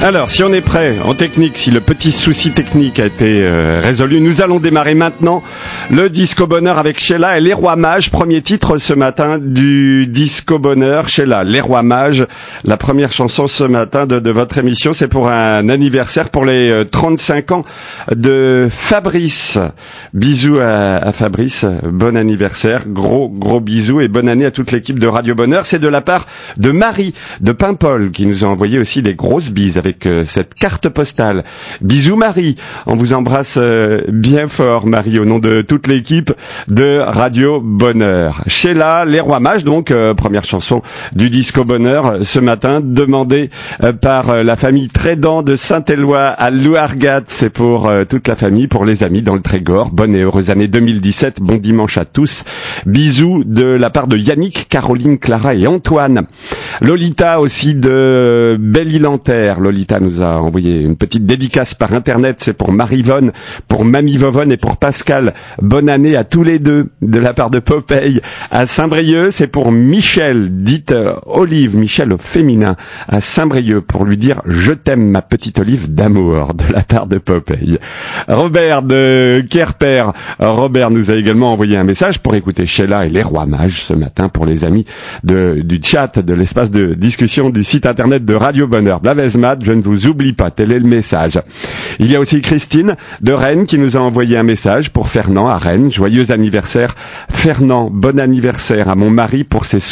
Alors, si on est prêt en technique, si le petit souci technique a été résolu, nous allons démarrer maintenant le Disco Bonheur avec Sheila et les Rois Mages. Premier titre ce matin du Disco Bonheur. Sheila, les Rois Mages. La première chanson ce matin de votre émission, c'est pour un anniversaire pour les 35 ans de Fabrice. Bisous à Fabrice. Bon anniversaire. Gros bisous et bonne année à toute l'équipe de Radio Bonheur. C'est de la part de Marie de Paimpol qui nous a envoyé aussi des grosses bises avec cette carte postale. Bisous Marie, on vous embrasse bien fort Marie au nom de toute l'équipe de Radio Bonheur. Sheila, les Rois Mages donc, première chanson du Disco Bonheur ce matin, demandée par la famille Trédan de Saint-Éloi à Louargat. C'est pour toute la famille, pour les amis dans le Trégor. Bonne et heureuse année 2017, bon dimanche à tous. Bisous de la part de Yannick, Caroline, Clara et Antoine. Lolita aussi de Belle-Île-en-Terre. Lolita nous a envoyé une petite dédicace par internet, c'est pour Marie-Vonne, pour Mamie Vovonne et pour Pascal. Bonne année à tous les deux, de la part de Popeye à Saint-Brieuc. C'est pour Michel, dite Olive, Michel au féminin, à Saint-Brieuc, pour lui dire je t'aime ma petite Olive d'amour, de la part de Popeye. Robert de Kerper, Robert nous a également envoyé un message pour écouter Sheila et les Rois Mages ce matin pour les amis du chat, de l'espace de discussion du site internet de Radio Bonheur. Blavezmat, je ne vous oublie pas, tel est le message. Il y a aussi Christine de Rennes qui nous a envoyé un message pour Fernand à Rennes. Joyeux anniversaire Fernand, bon anniversaire à mon mari pour ses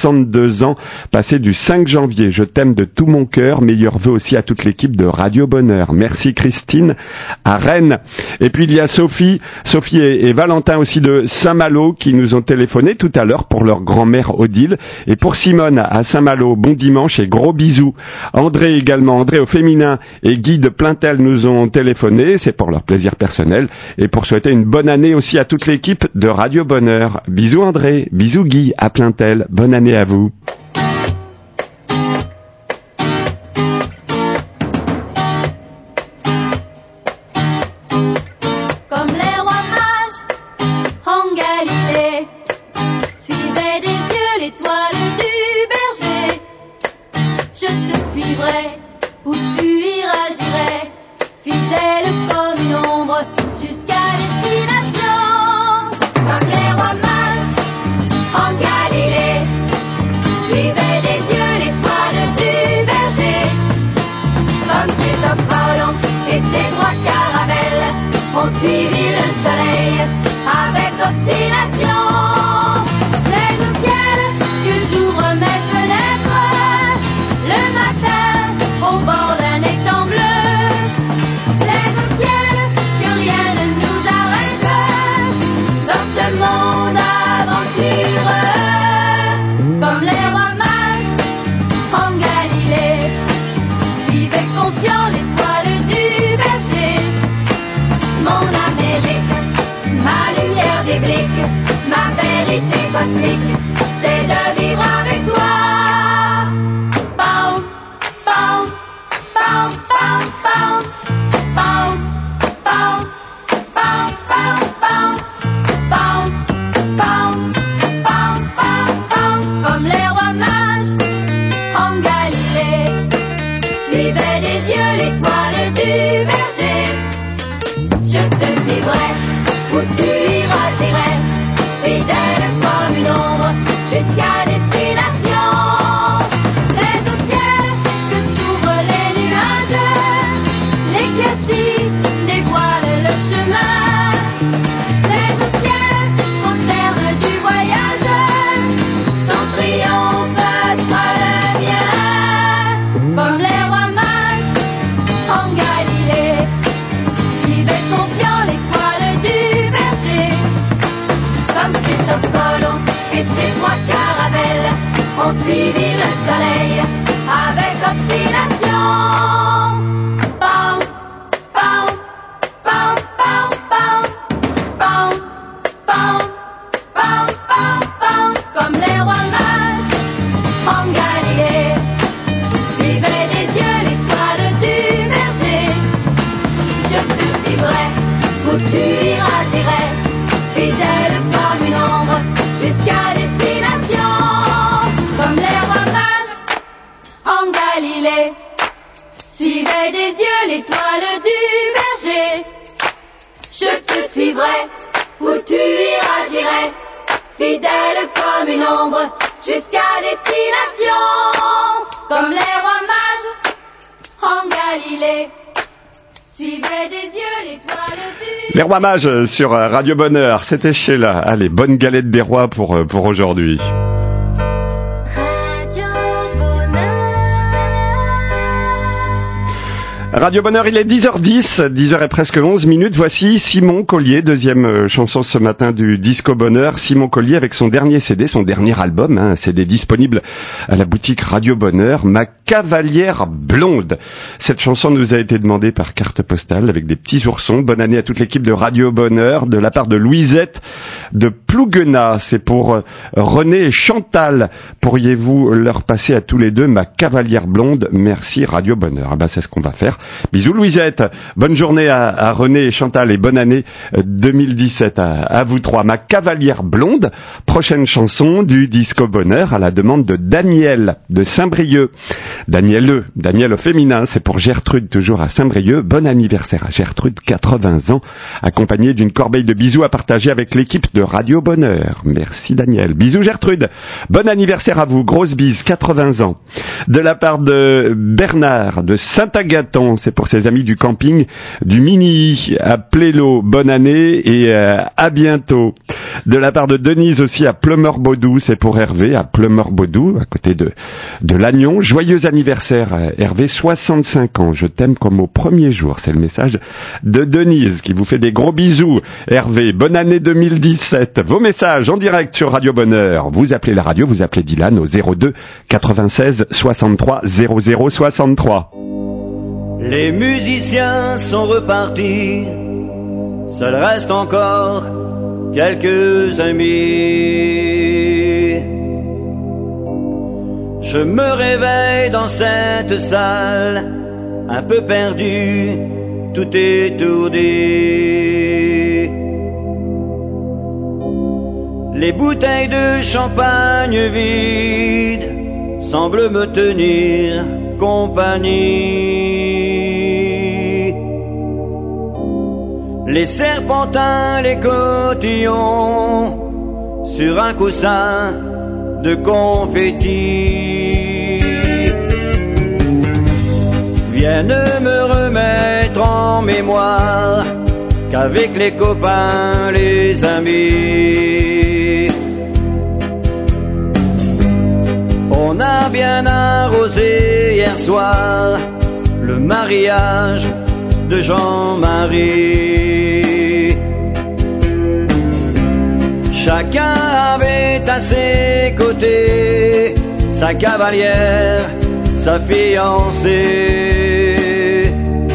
62 ans passés du 5 janvier. Je t'aime de tout mon cœur, meilleurs vœux aussi à toute l'équipe de Radio Bonheur. Merci Christine à Rennes. Et puis il y a Sophie et Valentin aussi de Saint-Malo qui nous ont téléphoné tout à l'heure pour leur grand-mère Odile. Et pour Simone à Saint-Malo, bon dimanche et gros bisous. André également, André au féminin et Guy de Plaintel nous ont téléphoné, c'est pour leur plaisir personnel et pour souhaiter une bonne année aussi à toute l'équipe de Radio Bonheur. Bisous André, bisous Guy à Plaintel, bonne année à vous. Suivais des yeux l'étoile du berger. Je te suivrai, où tu iras j'irai, fidèle comme une ombre, jusqu'à destination, comme les rois mages en Galilée. Suivais des yeux l'étoile du... Les Rois Mages sur Radio Bonheur, c'était Sheila. Allez, bonne galette des rois pour aujourd'hui. Radio Bonheur, il est 10h10, 10h et presque 11 minutes. Voici Simon Collier, deuxième chanson ce matin du Disco Bonheur. Simon Collier avec son dernier CD, son dernier album, un CD disponible à la boutique Radio Bonheur, Ma Cavalière Blonde. Cette chanson nous a été demandée par carte postale avec des petits oursons. Bonne année à toute l'équipe de Radio Bonheur, de la part de Louisette de Plouguenat. C'est pour René et Chantal. Pourriez-vous leur passer à tous les deux Ma Cavalière Blonde? Merci Radio Bonheur. Ah ben, c'est ce qu'on va faire. Bisous Louisette, bonne journée à René et Chantal et bonne année 2017 à vous trois. Ma Cavalière Blonde, prochaine chanson du Disco Bonheur à la demande de Daniel de Saint-Brieuc. Daniel au féminin, c'est pour Gertrude toujours à Saint-Brieuc. Bon anniversaire à Gertrude, 80 ans, accompagnée d'une corbeille de bisous à partager avec l'équipe de Radio Bonheur. Merci Daniel. Bisous Gertrude, bon anniversaire à vous, grosse bise, 80 ans. De la part de Bernard de Saint-Agathon, c'est pour ses amis du camping du Mini à Plélo. Bonne année et à bientôt. De la part de Denise aussi à Pleumeur-Baudou, c'est pour Hervé à Pleumeur-Baudou, à côté de Lannion. Joyeux anniversaire Hervé, 65 ans. Je t'aime comme au premier jour. C'est le message de Denise qui vous fait des gros bisous. Hervé, bonne année 2017. Vos messages en direct sur Radio Bonheur. Vous appelez la radio, vous appelez Dylan au 02 96 63 00 63. Les musiciens sont repartis, seul reste encore quelques amis. Je me réveille dans cette salle, un peu perdu, tout étourdi. Les bouteilles de champagne vides semblent me tenir compagnie. Les serpentins, les cotillons sur un coussin de confetti viennent me remettre en mémoire qu'avec les copains, les amis, on a bien arrosé hier soir le mariage de Jean-Marie. Chacun avait à ses côtés sa cavalière, sa fiancée.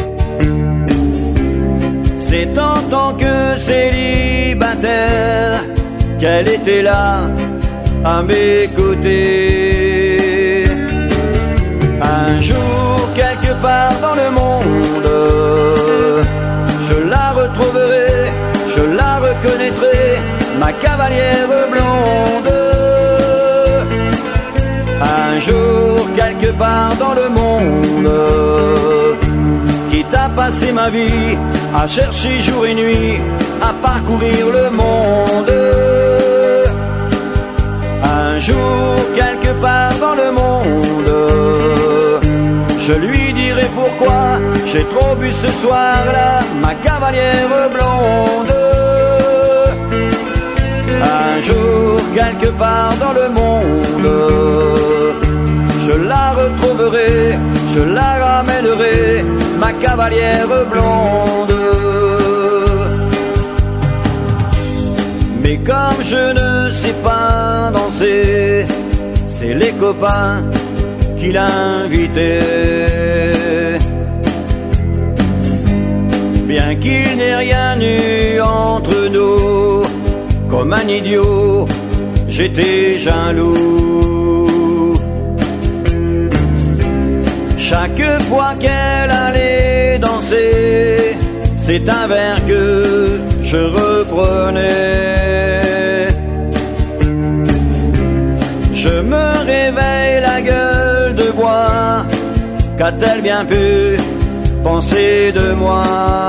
C'est en tant que célibataire qu'elle était là à mes côtés. Un jour, quelque part dans le monde, je la retrouverai, je la reconnaîtrai, ma cavalière blonde. Un jour, quelque part dans le monde, quitte à passer ma vie à chercher jour et nuit, à parcourir le monde. Un jour, quelque part dans le monde, je lui dirai pourquoi j'ai trop bu ce soir-là, ma cavalière blonde. Un jour, quelque part dans le monde, je la retrouverai, je la ramènerai, ma cavalière blonde. Mais comme je ne sais pas danser, c'est les copains qui l'invitaient. Bien qu'il n'ait rien eu entre nous, comme un idiot, j'étais jaloux. Chaque fois qu'elle allait danser, c'est un verre que je reprenais. Je me réveille la gueule de bois qu'a-t-elle bien pu penser de moi?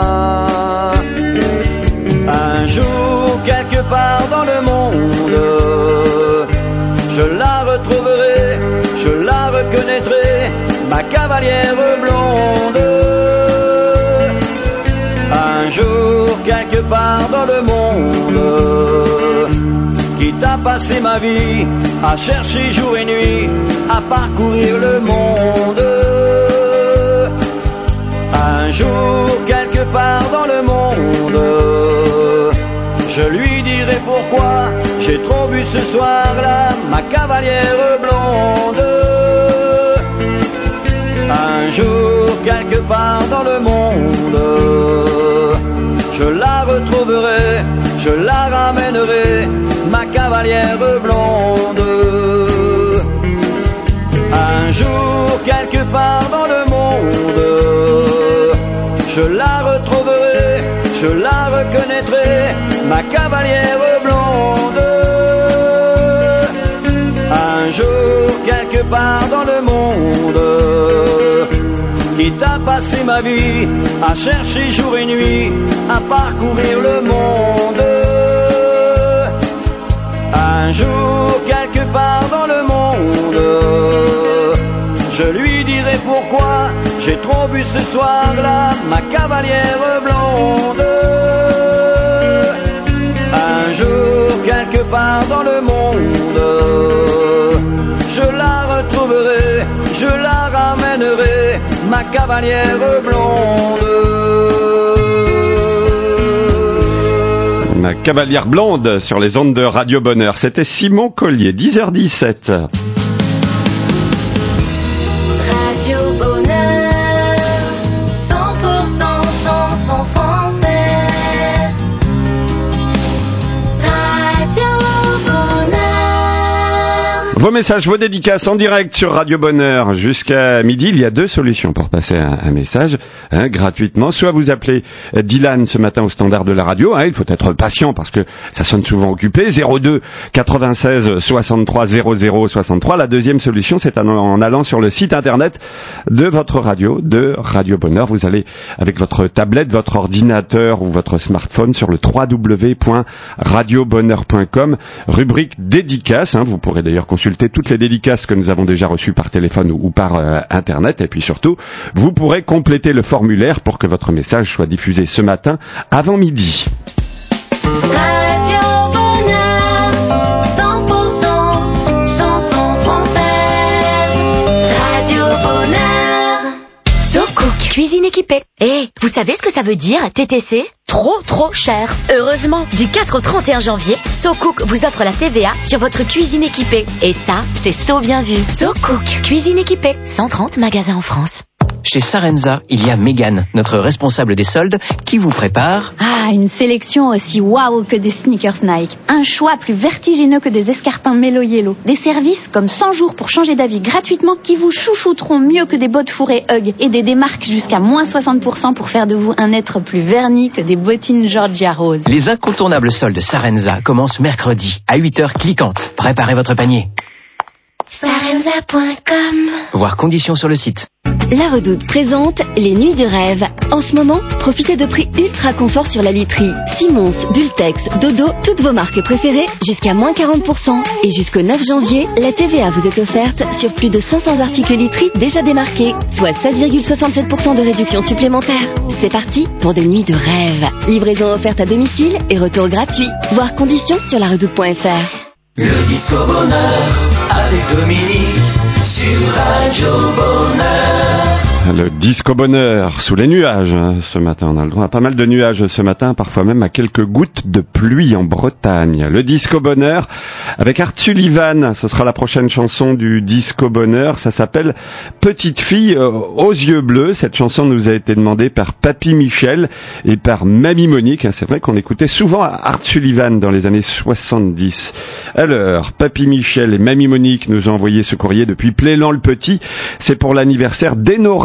Un jour, quelque part dans le monde, je la retrouverai, je la reconnaîtrai, ma cavalière blonde. Un jour, quelque part dans le monde, quitte à passer ma vie à chercher jour et nuit, à parcourir le monde. Un jour, quelque part dans le monde, je lui dirai pourquoi j'ai trop bu ce soir-là, ma cavalière blonde. Un jour, quelque part dans le monde, je la retrouverai, je la ramènerai, ma cavalière blonde. Un jour, quelque part dans le monde, je la retrouverai, je la reconnaîtrai, ma cavalière blonde. Un jour, quelque part dans le monde, quitte à passer ma vie à chercher jour et nuit, à parcourir le monde. Un jour, quelque part dans le monde, je lui dirai pourquoi j'ai trop bu ce soir-là, ma cavalière blonde. Un jour, quelque part dans le monde, je la retrouverai, je la ramènerai, ma cavalière blonde. Ma cavalière blonde sur les ondes de Radio Bonheur. C'était Simon Collier, 10h17. Radio Bonheur, 100% chanson française. Radio Bonheur. Vos messages, vos dédicaces en direct sur Radio Bonheur jusqu'à midi. Il y a deux solutions pour passer un message gratuitement. Soit vous appelez Dylan ce matin au standard de la radio. Il faut être patient parce que ça sonne souvent occupé. 02 96 63 00 63. La deuxième solution, c'est en allant sur le site internet de votre radio, de Radio Bonheur. Vous allez avec votre tablette, votre ordinateur ou votre smartphone sur le www.radiobonheur.com, rubrique dédicaces. Vous pourrez d'ailleurs consulter toutes les dédicaces que nous avons déjà reçues par téléphone ou par internet. Et puis surtout, vous pourrez compléter le formulaire pour que votre message soit diffusé ce matin avant midi. Radio Bonheur, 100% chanson française. Radio Bonheur. SoCook, cuisine équipée. Vous savez ce que ça veut dire, TTC? Trop cher. Heureusement, du 4 au 31 janvier, SoCook vous offre la TVA sur votre cuisine équipée. Et ça, c'est bien vu. SoCook, cuisine équipée. 130 magasins en France. Chez Sarenza, il y a Mégane, notre responsable des soldes, qui vous prépare... une sélection aussi waouh que des sneakers Nike. Un choix plus vertigineux que des escarpins Melo Yellow. Des services comme 100 jours pour changer d'avis gratuitement qui vous chouchouteront mieux que des bottes fourrées Hug. Et des démarques jusqu'à moins 60% pour faire de vous un être plus verni que des bottines Georgia Rose. Les incontournables soldes Sarenza commencent mercredi à 8h cliquantes. Préparez votre panier. Sarenza.com. Voir conditions sur le site. La Redoute présente les Nuits de rêve. En ce moment, profitez de prix ultra confort sur la literie. Simons, Bultex, Dodo, toutes vos marques préférées, jusqu'à moins 40%. Et jusqu'au 9 janvier, la TVA vous est offerte sur plus de 500 articles literie déjà démarqués, soit 16,67% de réduction supplémentaire. C'est parti pour des nuits de rêve. Livraison offerte à domicile et retour gratuit. Voir conditions sur laredoute.fr. Le Disco Bonheur avec Dominique sur Radio Bonheur. Le Disco Bonheur sous les nuages ce matin. On a le droit à pas mal de nuages ce matin, parfois même à quelques gouttes de pluie en Bretagne. Le Disco Bonheur avec Art Sullivan. Ce sera la prochaine chanson du Disco Bonheur. Ça s'appelle Petite fille aux yeux bleus. Cette chanson nous a été demandée par Papy Michel et par Mamie Monique. C'est vrai qu'on écoutait souvent Art Sullivan dans les années 70. Alors, Papy Michel et Mamie Monique nous ont envoyé ce courrier depuis Plélan-le-Petit. C'est pour l'anniversaire d'Enora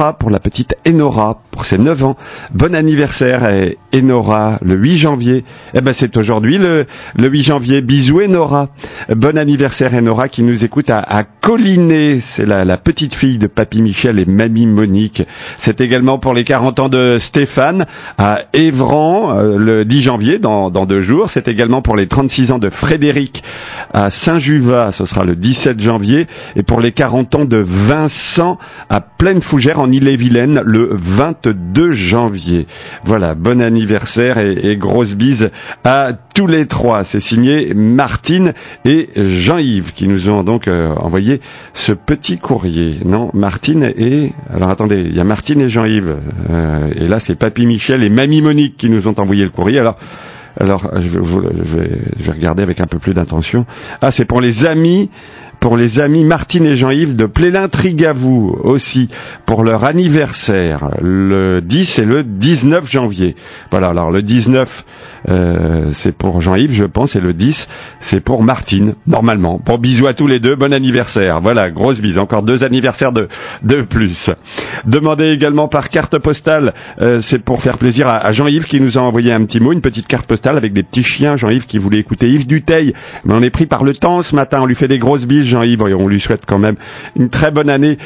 Enora pour la petite Enora, pour ses 9 ans. Bon anniversaire Enora, le 8 janvier. Eh ben c'est aujourd'hui le 8 janvier. Bisous Enora. Bon anniversaire Enora qui nous écoute à Collinet. C'est la petite fille de Papy Michel et Mamie Monique. C'est également pour les 40 ans de Stéphane à Évran, le 10 janvier, dans 2 jours. C'est également pour les 36 ans de Frédéric à Saint-Juvat, ce sera le 17 janvier. Et pour les 40 ans de Vincent à Plaine-Fougère en Ille-et-Vilaine, le 22 janvier. Voilà, bon anniversaire et grosse bise à tous les trois. C'est signé Martine et Jean-Yves qui nous ont donc envoyé ce petit courrier. Non, Martine et... Alors attendez, il y a Martine et Jean-Yves. Et là, c'est Papy Michel et Mamie Monique qui nous ont envoyé le courrier. Alors, je vais regarder avec un peu plus d'intention. Ah, c'est pour les amis Martine et Jean-Yves de Plélin-Trigavou aussi, pour leur anniversaire, le 10 et le 19 janvier. Voilà, alors le 19, c'est pour Jean-Yves, je pense, et le 10, c'est pour Martine, normalement. Bon, bisous à tous les deux, bon anniversaire. Voilà, grosse bise, encore 2 anniversaires de plus. Demandez également par carte postale, c'est pour faire plaisir à Jean-Yves qui nous a envoyé un petit mot, une petite carte postale avec des petits chiens. Jean-Yves qui voulait écouter Yves Duteil, mais on est pris par le temps ce matin, on lui fait des grosses bises, Jean-Yves, et on lui souhaite quand même une très bonne année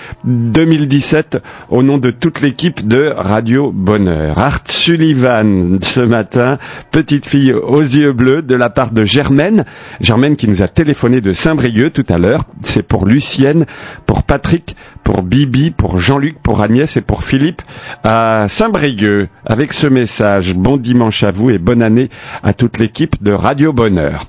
2017 au nom de toute l'équipe de Radio Bonheur. Art Sullivan ce matin, petite fille aux yeux bleus de la part de Germaine qui nous a téléphoné de Saint-Brieuc tout à l'heure. C'est pour Lucienne, pour Patrick, pour Bibi, pour Jean-Luc, pour Agnès et pour Philippe à Saint-Brieuc avec ce message. Bon dimanche à vous et bonne année à toute l'équipe de Radio Bonheur.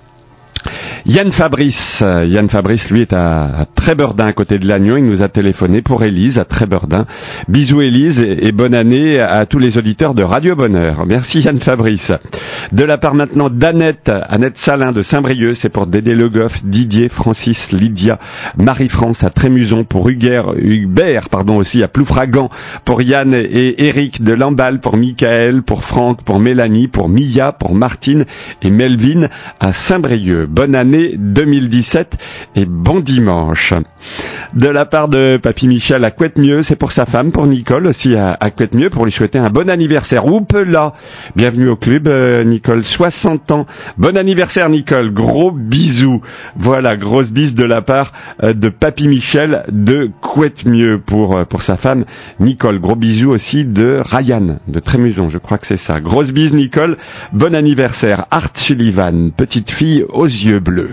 Yann Fabrice, lui est à Trébordin à côté de Lannion. Il nous a téléphoné pour Élise à Trébordin. Bisous Élise et bonne année à tous les auditeurs de Radio Bonheur. Merci Yann Fabrice. De la part maintenant d'Annette Salin de Saint-Brieuc, c'est pour Dédé Le Goff, Didier, Francis, Lydia, Marie-France à Trémuson, pour Hubert aussi à Ploufragan, pour Yann et Eric de Lamballe, pour Michael, pour Franck, pour Mélanie, pour Mia, pour Martine et Melvin à Saint-Brieuc. Bonne année 2017 et bon dimanche. De la part de Papy Michel à Couette-Mieux, c'est pour sa femme, pour Nicole aussi à Couette-Mieux, pour lui souhaiter un bon anniversaire. Oupe là, bienvenue au club Nicole, 60 ans. Bon anniversaire Nicole, gros bisous. Voilà, grosse bise de la part de Papy Michel de Couette-Mieux pour sa femme Nicole. Gros bisous aussi de Ryan de Trémuson, je crois que c'est ça. Grosse bise Nicole, bon anniversaire. Art Sullivan, petite fille aux yeux bleus.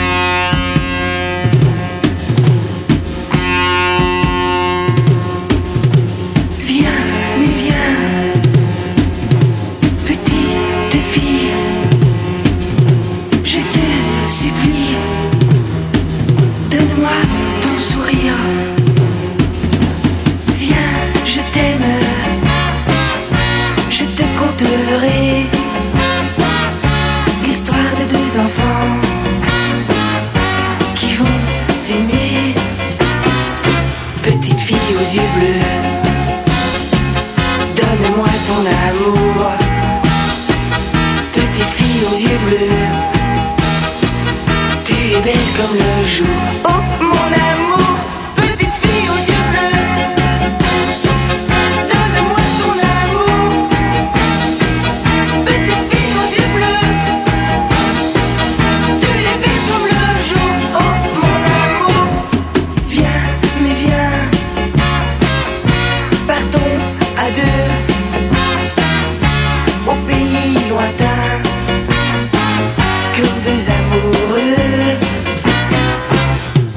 L'histoire de 2 enfants qui vont s'aimer. Petite fille aux yeux bleus, donne-moi ton amour. Petite fille aux yeux bleus, tu es belle comme le jour. Oh mon amour, petite fille aux yeux bleus, donne-moi ton amour. Petite fille aux yeux bleus, tu es belle comme le jour. Oh mon amour, viens, mais viens, partons à 2 au pays lointain, comme 2 amoureux.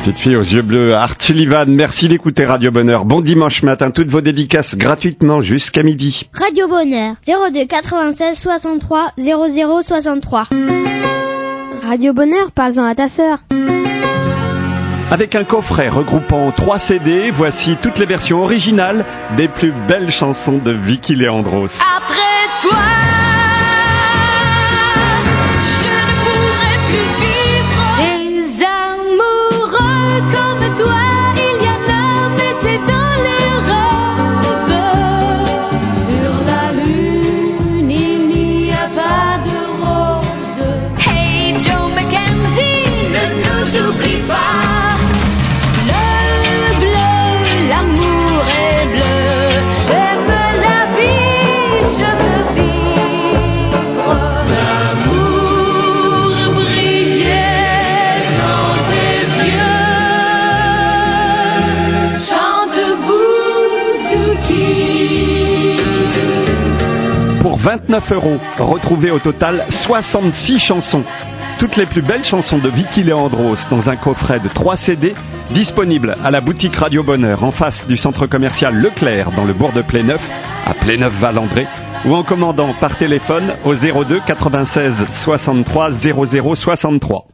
Petite fille aux yeux bleus, Art Sullivan, merci d'écouter Radio Bonheur. Bon dimanche matin, toutes vos dédicaces gratuitement jusqu'à midi. Radio Bonheur, 02 96 63 00 63. Radio Bonheur, parle-en à ta sœur. Avec un coffret regroupant 3 CD, voici toutes les versions originales des plus belles chansons de Vicky Leandros. Après toi, je ne pourrai plus vivre. Les amoureux comme toi, il y en a, mais c'est dans les rêves. Sur la lune, il n'y a pas de rose. Hey Joe Mackenzie, ne nous oublie pas. Pour 29 €, retrouvez au total 66 chansons. Toutes les plus belles chansons de Vicky Leandros dans un coffret de 3 CD disponible à la boutique Radio Bonheur en face du centre commercial Leclerc dans le bourg de Pléneuf, à Pléneuf-Val-André, ou en commandant par téléphone au 02 96 63 00 63.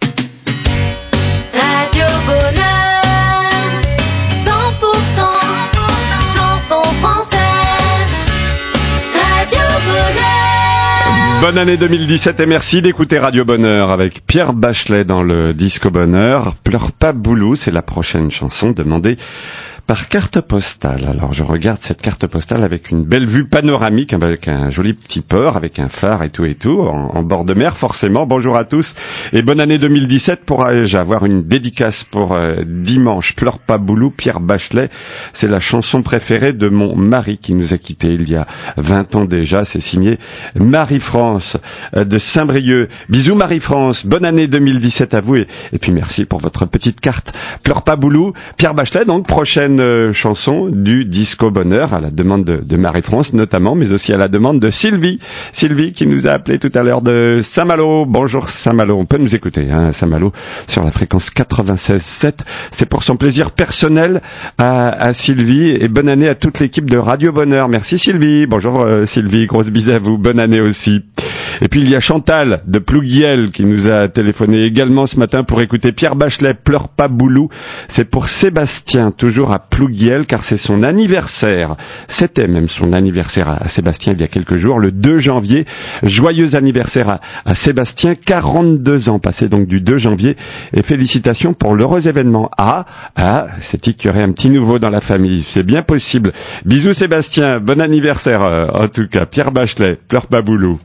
Radio Bonheur, 100% chanson française. Radio Bonheur. Bonne année 2017 et merci d'écouter Radio Bonheur avec Pierre Bachelet dans le Disco Bonheur. Pleure pas Boulou, c'est la prochaine chanson demandée par carte postale. Alors je regarde cette carte postale avec une belle vue panoramique, avec un joli petit port, avec un phare et tout, en bord de mer forcément. Bonjour à tous et bonne année 2017. Pourrais-je avoir une dédicace pour dimanche? Pleure pas Boulou, Pierre Bachelet. C'est la chanson préférée de mon mari qui nous a quittés il y a 20 ans déjà. C'est signé Marie-France de Saint-Brieuc. Bisous Marie-France, bonne année 2017 à vous et puis merci pour votre petite carte. Pleure pas Boulou, Pierre Bachelet, donc prochaine chanson du Disco Bonheur à la demande de Marie-France notamment, mais aussi à la demande de Sylvie qui nous a appelé tout à l'heure de Saint-Malo. Bonjour Saint-Malo, on peut nous écouter Saint-Malo sur la fréquence 96.7. C'est pour son plaisir personnel à Sylvie et bonne année à toute l'équipe de Radio Bonheur. Merci Sylvie. Bonjour Sylvie, grosse bise à vous, bonne année aussi. Et puis il y a Chantal de Plouguiel qui nous a téléphoné également ce matin pour écouter Pierre Bachelet, Pleure pas Boulou. C'est pour Sébastien, toujours à Plouguiel, car c'est son anniversaire. C'était même son anniversaire à Sébastien il y a quelques jours, le 2 janvier. Joyeux anniversaire à Sébastien, 42 ans passés donc du 2 janvier. Et félicitations pour l'heureux événement. C'est-il qu'il y aurait un petit nouveau dans la famille? C'est bien possible. Bisous Sébastien, bon anniversaire en tout cas. Pierre Bachelet, Pleure pas Boulou.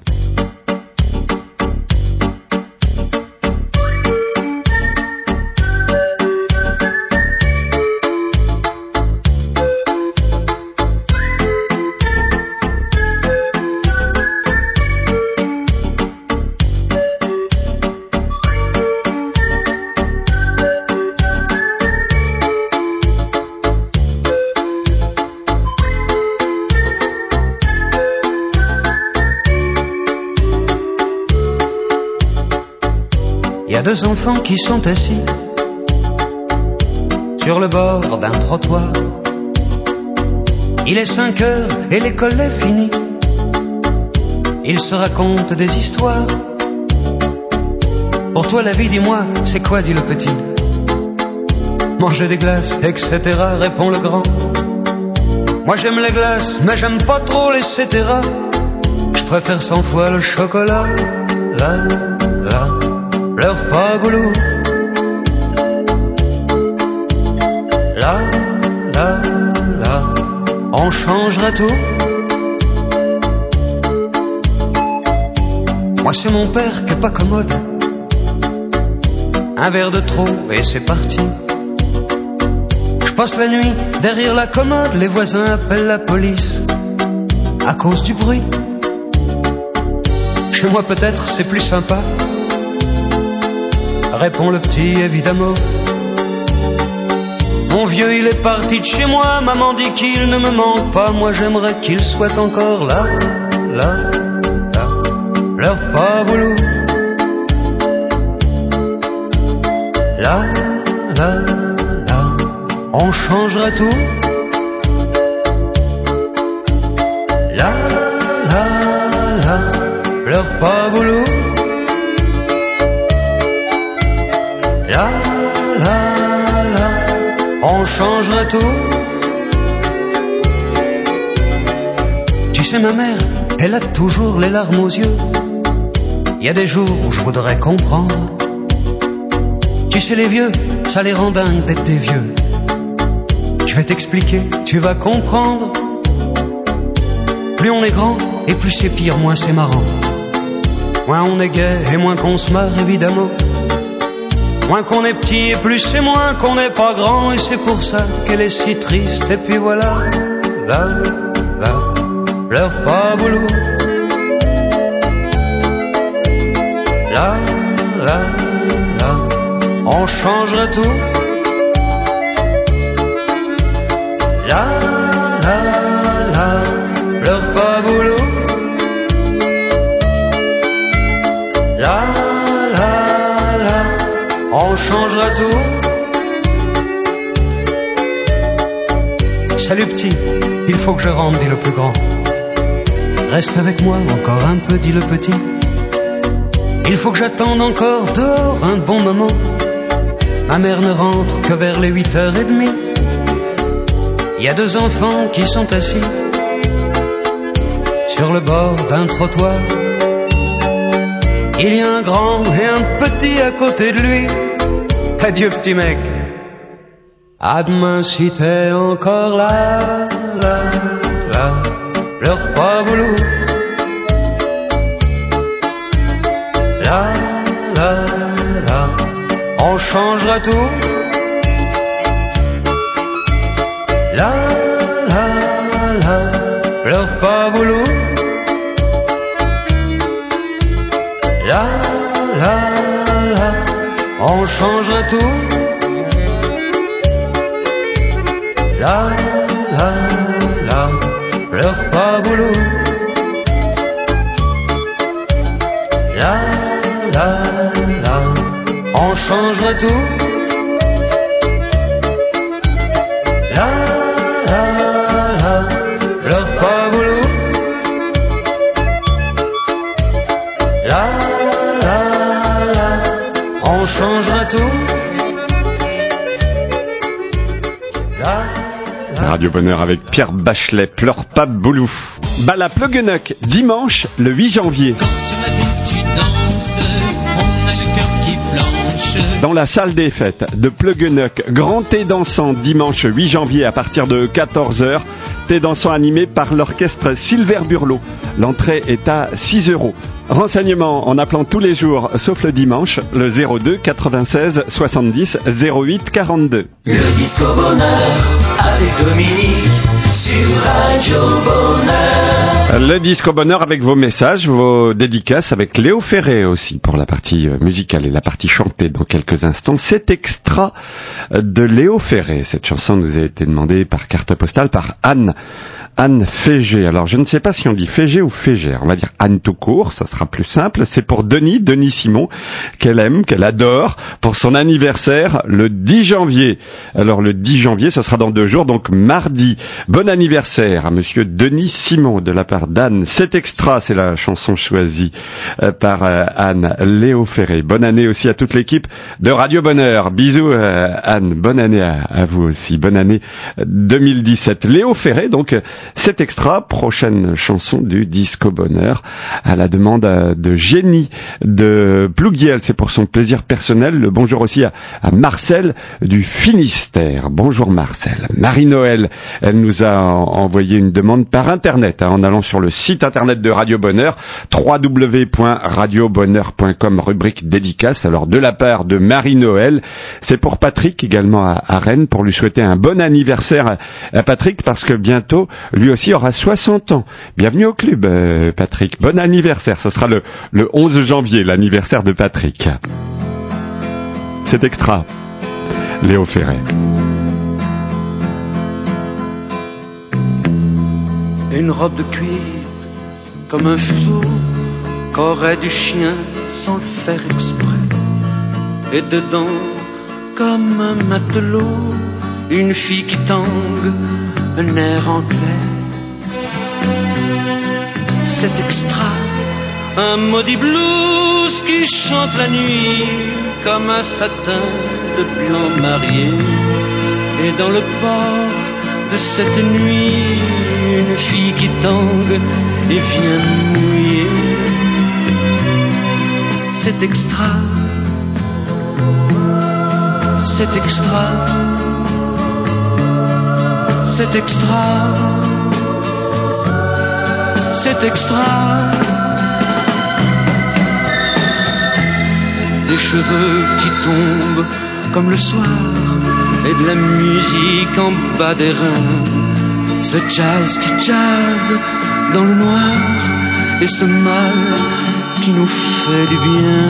Il y a 2 enfants qui sont assis sur le bord d'un trottoir. Il est 5 heures et l'école est finie. Ils se racontent des histoires. Pour toi la vie, dis-moi, c'est quoi, dit le petit. Manger des glaces, etc., répond le grand. Moi j'aime les glaces, mais j'aime pas trop les etc. Je préfère 100 fois le chocolat. Pleure pas Boulou. Là, on changerait tout. Moi c'est mon père qui est pas commode. Un verre de trop et c'est parti. Je passe la nuit derrière la commode. Les voisins appellent la police à cause du bruit. Chez moi peut-être c'est plus sympa, répond le petit évidemment. Mon vieux il est parti de chez moi. Maman dit qu'il ne me manque pas. Moi j'aimerais qu'il soit encore là. Pleure pas Boulou. on changerait tout. La la la, pleure pas boulot. La la la, on changerait tout. Tu sais, ma mère, elle a toujours les larmes aux yeux. Il y a des jours où je voudrais comprendre. Tu sais, les vieux, ça les rend dingues d'être des vieux. Je vais t'expliquer, tu vas comprendre. Plus on est grand, et plus c'est pire, moins c'est marrant. Moins on est gai, et moins qu'on se marre, évidemment. Moins qu'on est petit, et plus c'est moins qu'on n'est pas grand. Et c'est pour ça qu'elle est si triste. Et puis voilà, là, là, pleure pas boulot. Là, là, là, on changerait tout. Là, là, là, pleure pas boulot. Là, là, là, on changera tout. Salut petit, il faut que je rentre, dit le plus grand. Reste avec moi encore un peu, dit le petit. Il faut que j'attende encore dehors un bon moment. Ma mère ne rentre que vers les 8h30. Il y a deux enfants qui sont assis sur le bord d'un trottoir. Il y a un grand et un petit à côté de lui. Adieu petit mec, à demain si t'es encore là, là, là, pleure pas boulot. Là, là, là, on changera tout. Là, là, là, pleure pas boulot. Là, là, là, on changera tout. Là, là, là, pleure pas boulot. Là, là, là, on changera tout. Là, là, là, pleure pas boulot. Là, là, là, on changera tout. Là, Radio Bonheur avec Pierre Bachelet, pleure pas boulou. Bal à Pluggeneuc, dimanche le 8 janvier. Dans la salle des fêtes de Pluggeneuc, grand thé dansant dimanche 8 janvier à partir de 14h. Thé dansant animé par l'orchestre Silver Burlot. L'entrée est à 6 €. Renseignements en appelant tous les jours, sauf le dimanche, le 02 96 70 08 42. Le Disco Bonheur avec Dominique sur Radio Bonheur. Le Disco Bonheur avec vos messages, vos dédicaces, avec Léo Ferré aussi pour la partie musicale et la partie chantée dans quelques instants. Cet extra de Léo Ferré, cette chanson nous a été demandée par carte postale par Anne Fégé. Alors je ne sais pas si on dit Fégé ou Fégère, on va dire Anne tout court, ça sera plus simple. C'est pour Denis Simon, qu'elle aime, qu'elle adore, pour son anniversaire le 10 janvier. Alors le 10 janvier, ce sera dans 2 jours, donc mardi. Bon anniversaire à monsieur Denis Simon de la part d'Anne. Cet extra, c'est la chanson choisie par Anne. Léo Ferré. Bonne année aussi à toute l'équipe de Radio Bonheur. Bisous Anne, bonne année à vous aussi. Bonne année 2017. Léo Ferré, donc cet extra, prochaine chanson du Disco Bonheur, à la demande de Jenny de Plouguiel. C'est pour son plaisir personnel. Le bonjour aussi à Marcel du Finistère. Bonjour Marcel. Marie-Noël, elle nous a envoyé une demande par internet, en allant sur le site internet de Radio Bonheur, www.radiobonheur.com, rubrique dédicace. Alors de la part de Marie-Noël, c'est pour Patrick également à Rennes, pour lui souhaiter un bon anniversaire à Patrick, parce que bientôt lui aussi aura 60 ans. Bienvenue au club, Patrick. Bon anniversaire. Ce sera le 11 janvier, l'anniversaire de Patrick. C'est extra. Léo Ferré. Une robe de cuir comme un fuseau qu'aurait du chien sans le faire exprès. Et dedans, comme un matelot, une fille qui tangue, un air anglais. C'est extra, un maudit blues qui chante la nuit comme un satin de blanc marié. Et dans le port de cette nuit, une fille qui tangue et vient mouiller. C'est extra, c'est extra, c'est extra, c'est extra. Des cheveux qui tombent comme le soir et de la musique en bas des reins. Ce jazz qui jazz dans le noir et ce mal qui nous fait du bien.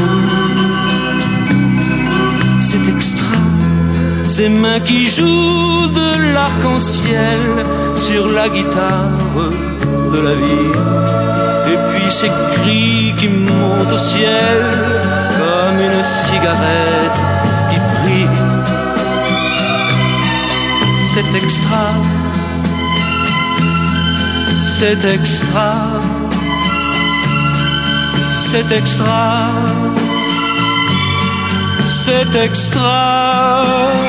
C'est extra, ces mains qui jouent de l'arc-en-ciel sur la guitare de la vie. Et puis ces cris qui montent au ciel comme une cigarette qui brille. C'est extra, c'est extra, c'est extra, c'est extra.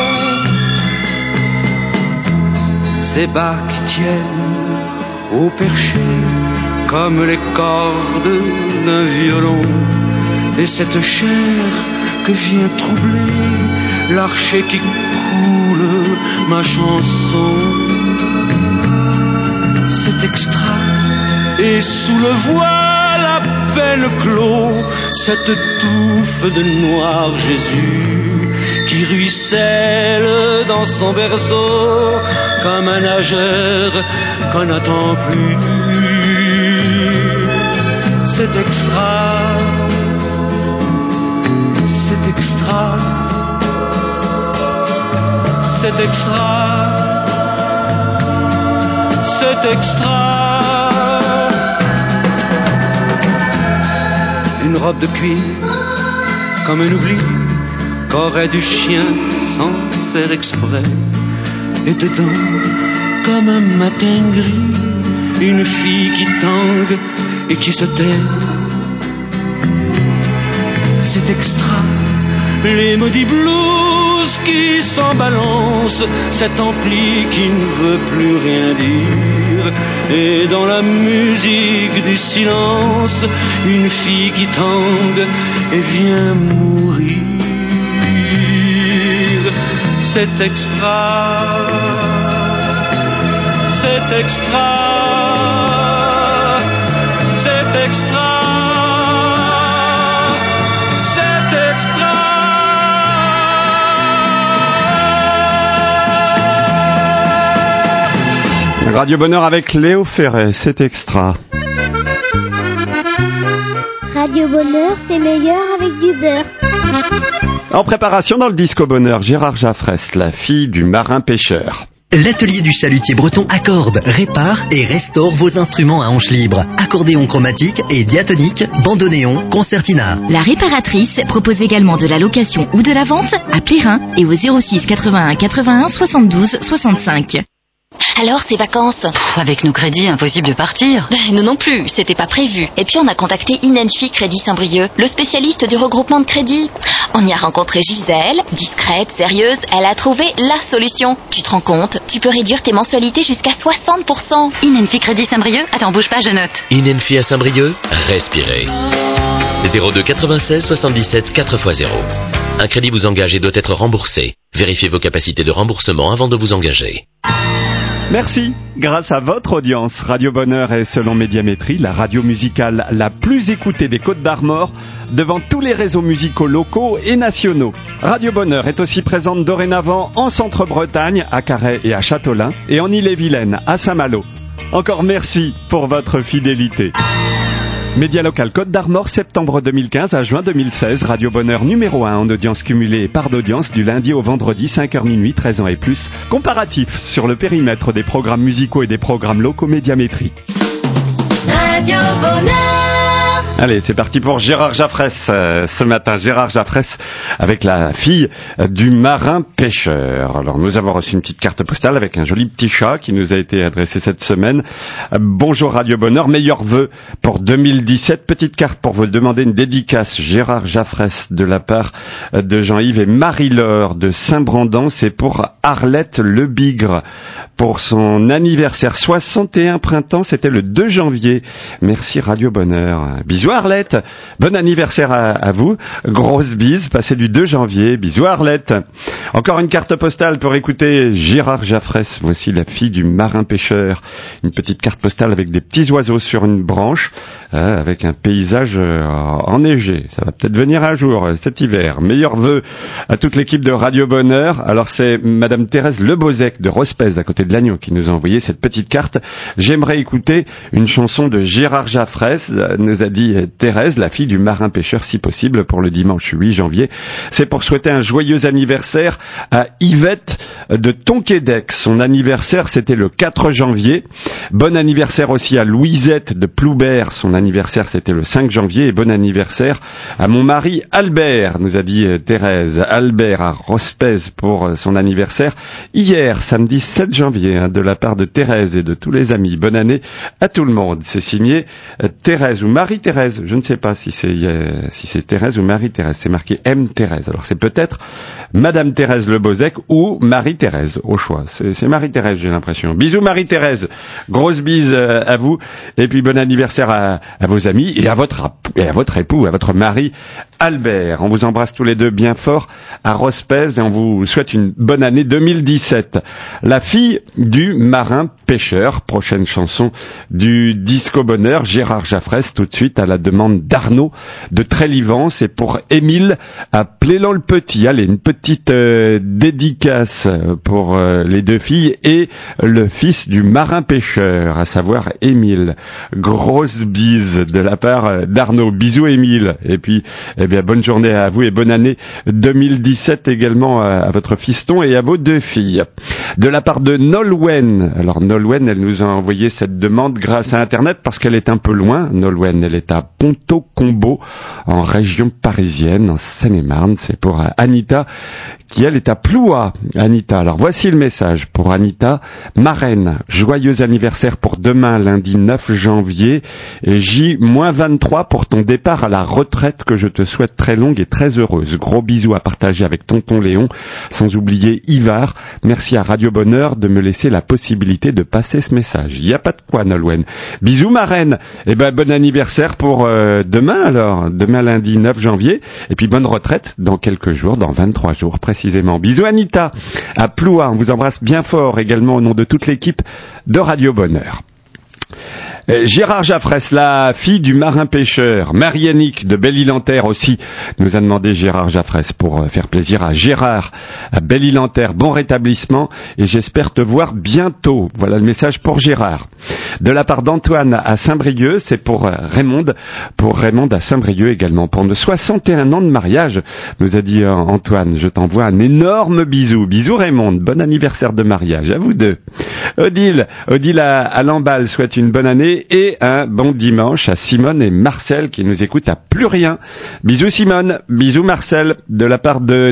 Ces bas qui tiennent au perché comme les cordes d'un violon. Et cette chair que vient troubler l'archet qui coule ma chanson. C'est extra, et sous le voile à peine clos, cette touffe de noir Jésus qui ruisselle dans son berceau comme un nageur qu'on n'attend plus. C'est extra, c'est extra, c'est extra, c'est extra. Une robe de cuir comme un oubli qu'aurait du chien sans faire exprès. Et dedans, comme un matin gris, une fille qui tangue et qui se tait. C'est extra, les maudits blues qui s'en balancent, cet ampli qui ne veut plus rien dire. Et dans la musique du silence, une fille qui tangue et vient mourir. C'est extra, c'est extra, c'est extra, c'est extra. Radio Bonheur avec Léo Ferré, c'est extra. Radio Bonheur, c'est meilleur avec du beurre. En préparation dans le Disco Bonheur, Gérard Jaffresse, la fille du marin pêcheur. L'atelier du chalutier breton accorde, répare et restaure vos instruments à hanche libre. Accordéon chromatique et diatonique, bandoneon, concertina. La réparatrice propose également de la location ou de la vente à Plérin et au 06 81 81 72 65. Alors, ces vacances? Avec nos crédits, impossible de partir. Nous non plus, c'était pas prévu. Et puis on a contacté Inenfi Crédit Saint-Brieuc, le spécialiste du regroupement de crédit. On y a rencontré Gisèle, discrète, sérieuse, elle a trouvé la solution. Tu te rends compte? Tu peux réduire tes mensualités jusqu'à 60%. Inenfi Crédit Saint-Brieuc? Attends, bouge pas, je note. Inenfi à Saint-Brieuc, respirez. 02 96 77 4x0. Un crédit vous engage et doit être remboursé. Vérifiez vos capacités de remboursement avant de vous engager. Merci. Grâce à votre audience, Radio Bonheur est, selon Médiamétrie, la radio musicale la plus écoutée des Côtes-d'Armor devant tous les réseaux musicaux locaux et nationaux. Radio Bonheur est aussi présente dorénavant en Centre-Bretagne, à Carhaix et à Châteaulin, et en Ille-et-Vilaine, à Saint-Malo. Encore merci pour votre fidélité. Média local Côte d'Armor, septembre 2015 à juin 2016, Radio Bonheur numéro 1 en audience cumulée et part d'audience du lundi au vendredi, 5h minuit, 13 ans et plus. Comparatif sur le périmètre des programmes musicaux et des programmes locaux Médiamétrie. Radio Bonheur. Allez, c'est parti pour Gérard Jaffresse ce matin. Gérard Jaffresse avec la fille du marin pêcheur. Alors, nous avons reçu une petite carte postale avec un joli petit chat qui nous a été adressé cette semaine. Bonjour Radio Bonheur, meilleurs vœux pour 2017. Petite carte pour vous demander une dédicace. Gérard Jaffresse de la part de Jean-Yves et Marie-Laure de Saint-Brandan. C'est pour Arlette Le Bigre. Pour son anniversaire 61 printemps, c'était le 2 janvier. Merci Radio Bonheur. Bisous Arlette. Bon anniversaire à vous. Grosse bise, passez du 2 janvier. Bisous Arlette. Encore une carte postale pour écouter Gérard Jaffresse. Voici la fille du marin pêcheur. Une petite carte postale avec des petits oiseaux sur une branche, avec un paysage enneigé. Ça va peut-être venir un jour cet hiver. Meilleurs vœux à toute l'équipe de Radio Bonheur. Alors c'est Madame Thérèse Lebozec de Rospez à côté de Lannion qui nous a envoyé cette petite carte. J'aimerais écouter une chanson de Gérard Jaffresse, nous a dit Thérèse, la fille du marin pêcheur, si possible, pour le dimanche 8 janvier. C'est pour souhaiter un joyeux anniversaire à Yvette de Tonquédec. Son anniversaire, c'était le 4 janvier. Bon anniversaire aussi à Louisette de Ploubert. Son anniversaire, c'était le 5 janvier. Et bon anniversaire à mon mari Albert, nous a dit Thérèse. Albert à Rospez pour son anniversaire. Hier, samedi 7 janvier, de la part de Thérèse et de tous les amis. Bonne année à tout le monde. C'est signé Thérèse ou Marie-Thérèse. Je ne sais pas si c'est Thérèse ou Marie-Thérèse. C'est marqué M. Thérèse. Alors c'est peut-être Madame Thérèse Lebozec ou Marie-Thérèse, au choix. C'est Marie-Thérèse, j'ai l'impression. Bisous Marie-Thérèse. Grosse bise à vous. Et puis bon anniversaire à vos amis et à votre époux, à votre mari Albert. On vous embrasse tous les deux bien fort à Rospez et on vous souhaite une bonne année 2017. La fille du marin pêcheur, prochaine chanson du Disco Bonheur, Gérard Jaffresse, tout de suite à la demande d'Arnaud de Trélivan. C'est pour Émile à Plélan-le-Petit. Allez, une petite dédicace pour les deux filles et le fils du marin pêcheur, à savoir Émile. Grosse bise de la part d'Arnaud. Bisous Émile. Et puis, eh bien, bonne journée à vous et bonne année 2017 également à votre fiston et à vos deux filles. De la part de Nolwenn. Alors Nolwenn, elle nous a envoyé cette demande grâce à Internet parce qu'elle est un peu loin. Nolwenn, elle est à Ponto-Combo, en région parisienne, en Seine-et-Marne. C'est pour Anita, qui elle est à Ploua. Anita, alors voici le message pour Anita. Marraine, joyeux anniversaire pour demain, lundi 9 janvier, et J-23 pour ton départ à la retraite que je te souhaite très longue et très heureuse. Gros bisous à partager avec tonton Léon, sans oublier Ivar. Merci à Radio Bonheur de me laisser la possibilité de passer ce message. Il n'y a pas de quoi, Nolwenn. Bisous marraine. Et ben bon anniversaire pour demain alors, demain lundi 9 janvier, et puis bonne retraite dans quelques jours, dans 23 jours précisément. Bisous Anita à Ploua, on vous embrasse bien fort également au nom de toute l'équipe de Radio Bonheur. Gérard Jaffresse, la fille du marin pêcheur, Marie-Annick de Belle-Île-en-Terre aussi, nous a demandé Gérard Jaffresse pour faire plaisir à Gérard à Belle-Île-en-Terre. Bon rétablissement et j'espère te voir bientôt. Voilà le message pour Gérard. De la part d'Antoine à Saint-Brieuc, c'est pour Raymond à Saint-Brieuc également. Pour nos 61 ans de mariage, nous a dit Antoine, je t'envoie un énorme bisou. Bisous Raymond, bon anniversaire de mariage à vous deux. Odile à Lamballe souhaite une bonne année et un bon dimanche à Simone et Marcel qui nous écoutent à Plus Rien. Bisous Simone, bisous Marcel, de la part de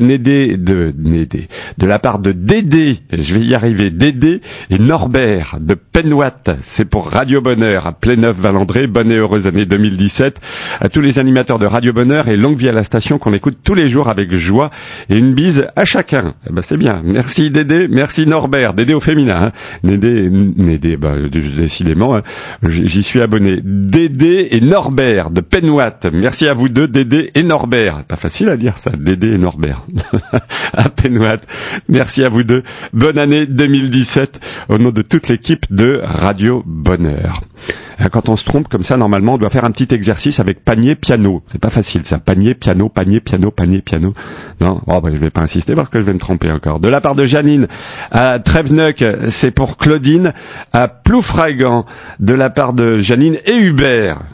de la part de Dédé, je vais y arriver, Dédé et Norbert de Penouat. C'est pour Radio Bonheur à Pléneuf-Valandré. Bonne et heureuse année 2017 à tous les animateurs de Radio Bonheur et longue vie à la station qu'on écoute tous les jours avec joie et une bise à chacun. Eh ben c'est bien. Merci Dédé, merci Norbert, Dédé au féminin. Hein. Dédé, décidément, hein, j'y suis abonné. Dédé et Norbert de Penouat. Merci à vous deux, Dédé et Norbert. Pas facile à dire ça, Dédé et Norbert. À Penouat. Merci à vous deux. Bonne année 2017 au nom de toute l'équipe de Radio Bonheur. Quand on se trompe comme ça, normalement, on doit faire un petit exercice avec panier, piano. C'est pas facile, ça. Panier, piano, panier, piano, panier, piano. Non, je vais pas insister parce que je vais me tromper encore. De la part de Janine à Tréveneuc, c'est pour Claudine à Ploufragan. De la part de Janine et Hubert.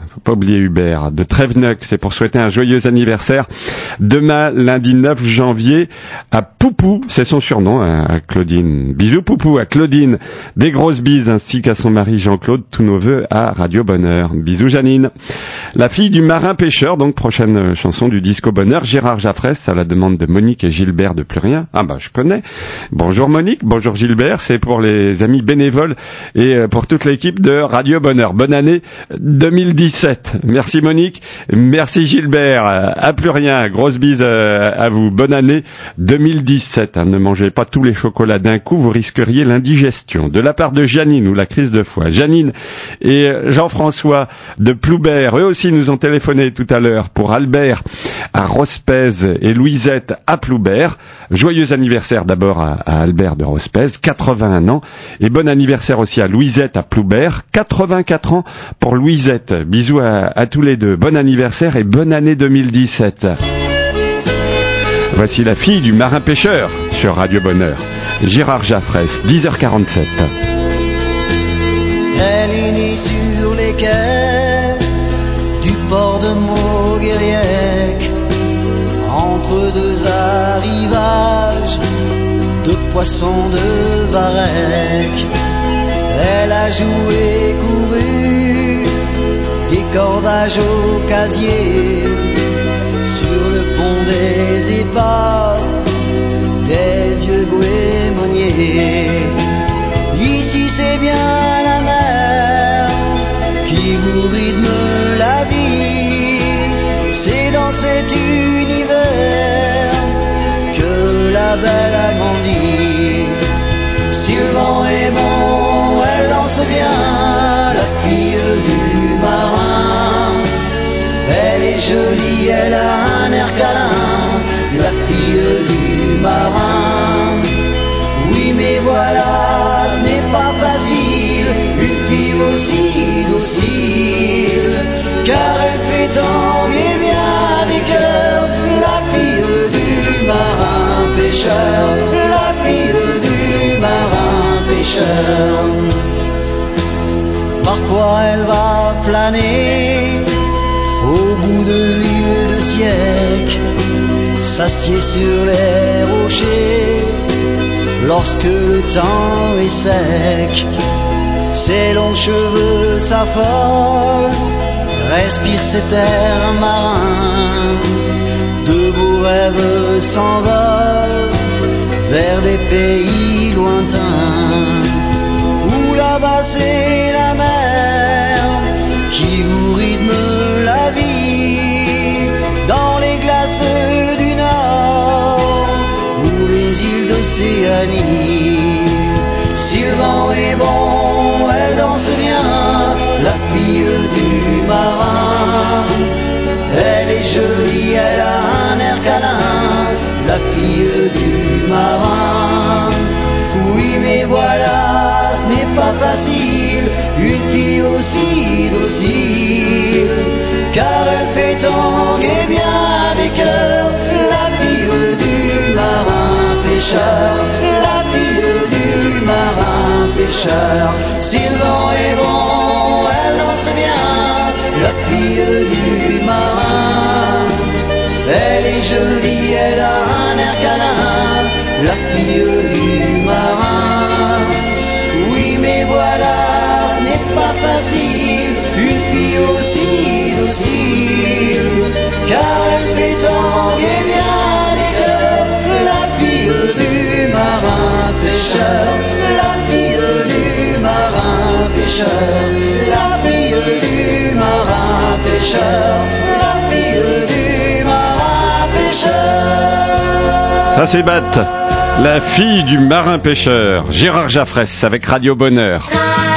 faut pas oublier Hubert, de Tréveneuc, c'est pour souhaiter un joyeux anniversaire. Demain, lundi 9 janvier, à Poupou, c'est son surnom, à Claudine. Bisous Poupou, à Claudine. Des grosses bises, ainsi qu'à son mari Jean-Claude, tous nos vœux à Radio Bonheur. Bisous Janine. La fille du marin pêcheur, donc prochaine chanson du Disco Bonheur, Gérard Jaffresse, à la demande de Monique et Gilbert de Plus Rien. Ah bah, je connais. Bonjour Monique, bonjour Gilbert, c'est pour les amis bénévoles et pour toute l'équipe de Radio Bonheur. Bonne année 2017. Merci Monique, merci Gilbert, à Plus Rien, grosse bise à vous. Bonne année 2017. Ne mangez pas tous les chocolats d'un coup, vous risqueriez l'indigestion. De la part de Janine ou la crise de foie. Janine et Jean-François de Ploubert, eux aussi nous ont téléphoné tout à l'heure pour Albert à Rospez et Louisette à Ploubert. Joyeux anniversaire d'abord à Albert de Rospez, 81 ans, et bon anniversaire aussi à Louisette à Ploubert, 84 ans pour Louisette. Bisous à tous les deux, bon anniversaire et bonne année 2017. Voici la fille du marin pêcheur sur Radio Bonheur, Gérard Jaffresse, 10h47. Elle est née sur les quais du port de Mauguériec, entre deux arrivages de poissons de varech. Elle a joué, couru, des cordages au casier, sur le pont des épaves, des vieux goémoniers. Ici c'est bien la mer qui vous rythme la vie, c'est dans cet univers que la belle a grandi. Si le vent est bon, elle lance bien, la fille du marin. Elle est jolie, elle a un air câlin, la fille du marin. Oui mais voilà, ce n'est pas facile, une fille aussi docile, car elle fait tanguer bien des cœurs, la fille du marin pêcheur, la fille du marin pêcheur. Parfois elle va flâner au bout de l'île de Siècle, s'assied sur les rochers lorsque le temps est sec. Ses longs cheveux s'affolent, respire cet air marin. De beaux rêves s'envolent vers des pays lointains, où là-bas c'est la mer qui vous rythme la vie, dans les glaces du Nord ou les îles d'Océanie. Si le vent est bon, elle danse bien, la fille du marin. Elle est jolie, elle a un air câlin, la fille du marin. Oui mais voilà, ce n'est pas facile, une fille aussi docile, car elle fait tanguer bien des cœurs, la fille du marin pêcheur, la fille du marin pêcheur. Si le vent est bon, elle lance bien, la fille du marin. Elle est jolie, elle a un air câlin, la fille du marin. Oui mais voilà, ce n'est pas facile, une fille aussi docile, car elle fait tanguer bien des cœurs, la fille du marin pêcheur, la fille du marin pêcheur, la fille du marin pêcheur, la fille du marin pêcheur. Ça c'est Batte, la fille du marin pêcheur, Gérard Jaffresse avec Radio Bonheur.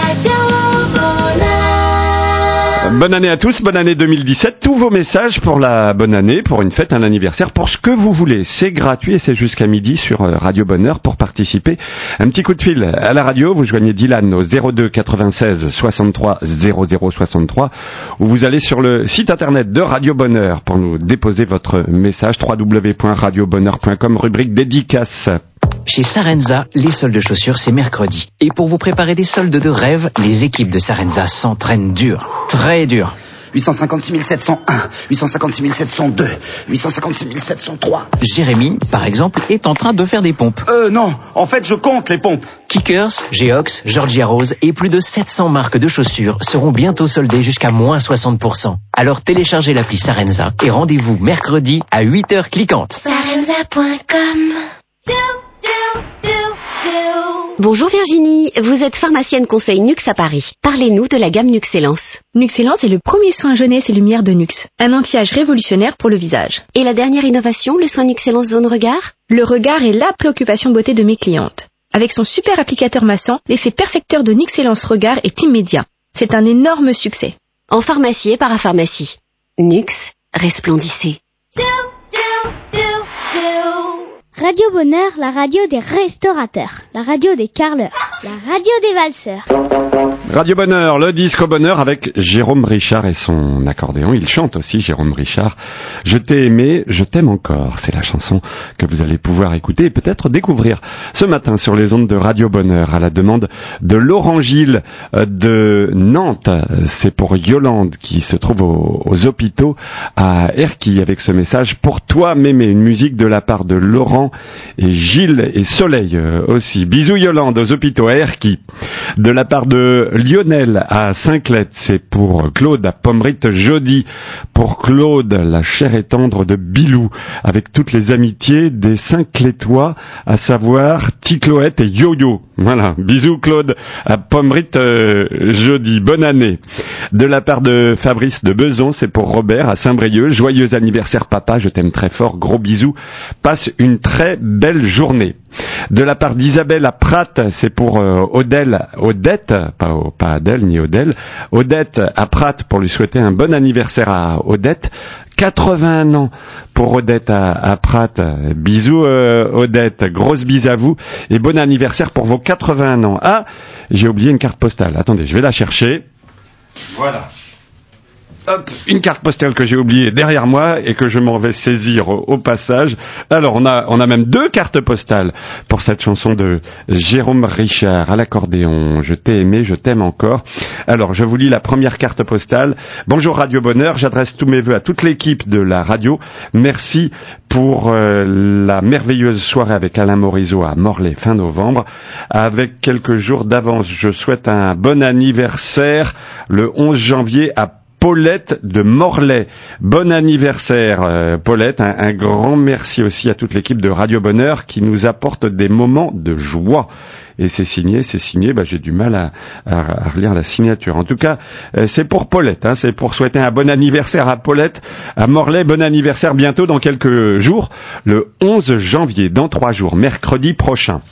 Bonne année à tous, bonne année 2017. Tous vos messages pour la bonne année, pour une fête, un anniversaire, pour ce que vous voulez. C'est gratuit et c'est jusqu'à midi sur Radio Bonheur pour participer. Un petit coup de fil à la radio, vous joignez Dylan au 02 96 63 00 63 ou vous allez sur le site internet de Radio Bonheur pour nous déposer votre message www.radiobonheur.com, rubrique dédicace. Chez Sarenza, les soldes de chaussures, c'est mercredi. Et pour vous préparer des soldes de rêve, les équipes de Sarenza s'entraînent dur, très dur. 856 701, 856 702, 856 703. Jérémy, par exemple, est en train de faire des pompes. Non, en fait, je compte les pompes. Kickers, Geox, Georgia Rose et plus de 700 marques de chaussures seront bientôt soldées jusqu'à moins 60%. Alors téléchargez l'appli Sarenza et rendez-vous mercredi à 8h cliquantes. Sarenza.com. Bonjour Virginie, vous êtes pharmacienne conseil Nux à Paris. Parlez-nous de la gamme Nuxélance. Nuxélance est le premier soin jeunesse et lumière de Nux, un anti-âge révolutionnaire pour le visage. Et la dernière innovation, le soin Nuxélance Zone Regard? Le regard est la préoccupation beauté de mes clientes. Avec son super applicateur massant, l'effet perfecteur de Nuxélance Regard est immédiat. C'est un énorme succès. En pharmacie et parapharmacie. Nux, resplendissez. Radio Bonheur, la radio des restaurateurs, la radio des carleurs, la radio des valseurs. Radio Bonheur, le disque au bonheur avec Jérôme Richard et son accordéon. Il chante aussi, Jérôme Richard. Je t'ai aimé, je t'aime encore. C'est la chanson que vous allez pouvoir écouter et peut-être découvrir ce matin sur les ondes de Radio Bonheur à la demande de Laurent Gilles de Nantes. C'est pour Yolande qui se trouve aux hôpitaux à Erquy avec ce message. Pour toi, mémé, une musique de la part de Laurent et Gilles et Soleil aussi. Bisous Yolande aux hôpitaux à Erquy. De la part de Lionel à Saint-Clet, c'est pour Claude à Pommerite-Jody. Pour Claude, la chair et tendre de Bilou, avec toutes les amitiés des Saint-Clétois, à savoir Ticloette et Yo-Yo. Voilà, bisous Claude à Pommerite-Jody. Bonne année. De la part de Fabrice de Beson, c'est pour Robert à Saint-Brieuc. Joyeux anniversaire papa, je t'aime très fort, gros bisous. Passe une très belle journée. De la part d'Isabelle à Prat, c'est pour Odette, pas Adèle ni Odelle, Odette à Prat pour lui souhaiter un bon anniversaire à Odette. 81 ans pour Odette à Prat. Bisous Odette, grosse bise à vous et bon anniversaire pour vos 81 ans. Ah, j'ai oublié une carte postale. Attendez, je vais la chercher. Voilà. Hop, une carte postale que j'ai oubliée derrière moi et que je m'en vais saisir au passage. Alors on a même deux cartes postales pour cette chanson de Jérôme Richard à l'accordéon. Je t'ai aimé, je t'aime encore. Alors je vous lis la première carte postale. Bonjour Radio Bonheur, j'adresse tous mes vœux à toute l'équipe de la radio. Merci pour la merveilleuse soirée avec Alain Morisot à Morlaix fin novembre. Avec quelques jours d'avance, je souhaite un bon anniversaire le 11 janvier à Paulette de Morlaix. Bon anniversaire Paulette, un grand merci aussi à toute l'équipe de Radio Bonheur qui nous apporte des moments de joie. Et c'est signé, j'ai du mal à relire la signature. En tout cas, c'est pour Paulette, c'est pour souhaiter un bon anniversaire à Paulette, à Morlaix, bon anniversaire bientôt dans quelques jours, le 11 janvier, dans 3 jours, mercredi prochain.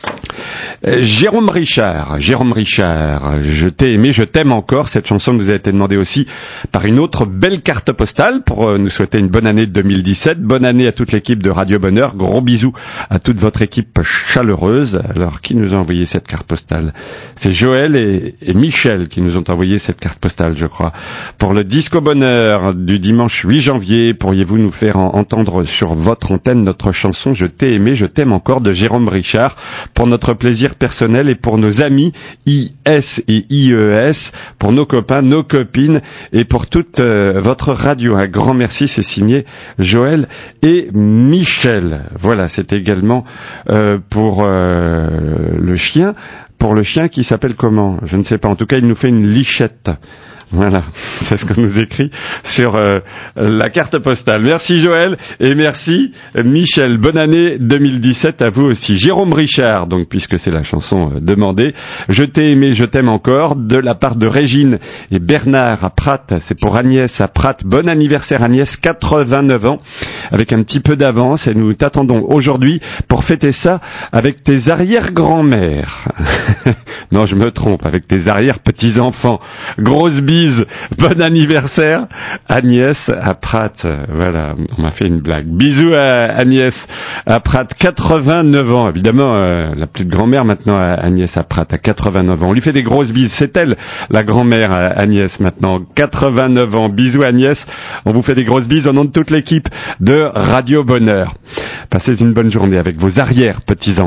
Jérôme Richard, je t'ai aimé, je t'aime encore. Cette chanson nous a été demandée aussi par une autre belle carte postale pour nous souhaiter une bonne année 2017. Bonne année à toute l'équipe de Radio Bonheur. Gros bisous à toute votre équipe chaleureuse. Alors, qui nous a envoyé cette carte postale? C'est Joël et Michel qui nous ont envoyé cette carte postale, je crois. Pour le Disco Bonheur du dimanche 8 janvier, pourriez-vous nous faire entendre sur votre antenne notre chanson Je t'ai aimé, je t'aime encore de Jérôme Richard pour notre plaisir personnel et pour nos amis IS et IES, pour nos copains, nos copines et pour toute votre radio. Un grand merci, c'est signé Joël et Michel. Voilà, c'est également pour le chien. Pour le chien qui s'appelle comment? Je ne sais pas. En tout cas, il nous fait une lichette. Voilà, c'est ce qu'on nous écrit sur la carte postale. Merci Joël et merci Michel. Bonne année 2017 à vous aussi. Jérôme Richard, donc puisque c'est la chanson demandée, Je t'ai aimé, je t'aime encore, de la part de Régine et Bernard à Prat. C'est pour Agnès à Prat. Bon anniversaire Agnès, 89 ans, avec un petit peu d'avance et nous t'attendons aujourd'hui pour fêter ça avec tes arrière-grand-mères. Non, je me trompe, avec tes arrière-petits-enfants. Grosse bise. Bon anniversaire Agnès à Prat. Voilà, on m'a fait une blague. Bisous à Agnès à Prat, 89 ans. Évidemment, la plus de grand-mère maintenant, Agnès à Prat, à 89 ans. On lui fait des grosses bises. C'est elle, la grand-mère Agnès maintenant, 89 ans. Bisous Agnès. On vous fait des grosses bises au nom de toute l'équipe de Radio Bonheur. Passez une bonne journée avec vos arrière-petits-enfants.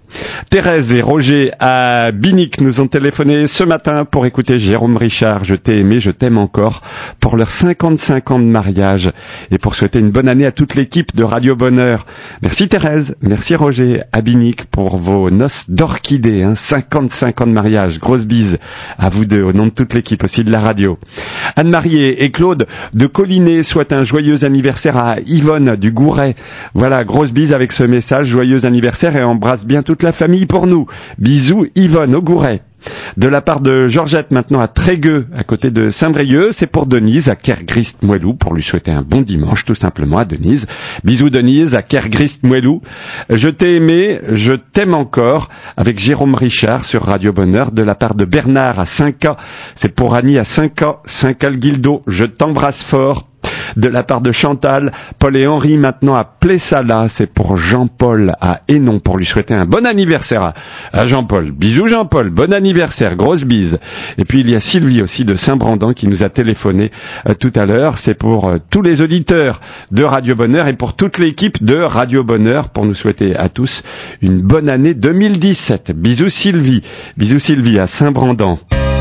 Thérèse et Roger à Binic nous ont téléphoné ce matin pour écouter Jérôme Richard, Je t'ai aimé, je t'aime encore, pour leurs 55 ans de mariage et pour souhaiter une bonne année à toute l'équipe de Radio Bonheur. Merci Thérèse, merci Roger à Binic pour vos noces d'orchidées, 55 ans de mariage. Grosse bise à vous deux, au nom de toute l'équipe aussi de la radio. Anne-Marie et Claude de Collinet souhaitent un joyeux anniversaire à Yvonne du Gouret. Voilà, grosse bise avec ce message, joyeux anniversaire et embrasse bien toute la famille pour nous. Bisous Yvonne au Gouret. De la part de Georgette maintenant à Trégueux, à côté de Saint-Brieuc, c'est pour Denise à Kergrist-Moellou, pour lui souhaiter un bon dimanche tout simplement à Denise. Bisous Denise à Kergrist-Moellou. Je t'ai aimé, je t'aime encore, avec Jérôme Richard sur Radio Bonheur. De la part de Bernard à 5K, c'est pour Annie à 5K, 5K-le-Guildo, je t'embrasse fort. De la part de Chantal, Paul et Henri maintenant à Plessala, c'est pour Jean-Paul à Hénon pour lui souhaiter un bon anniversaire à Jean-Paul. Bisous Jean-Paul, bon anniversaire, grosse bise. Et puis il y a Sylvie aussi de Saint-Brandan qui nous a téléphoné tout à l'heure, c'est pour tous les auditeurs de Radio Bonheur et pour toute l'équipe de Radio Bonheur pour nous souhaiter à tous une bonne année 2017. Bisous Sylvie à Saint-Brandan.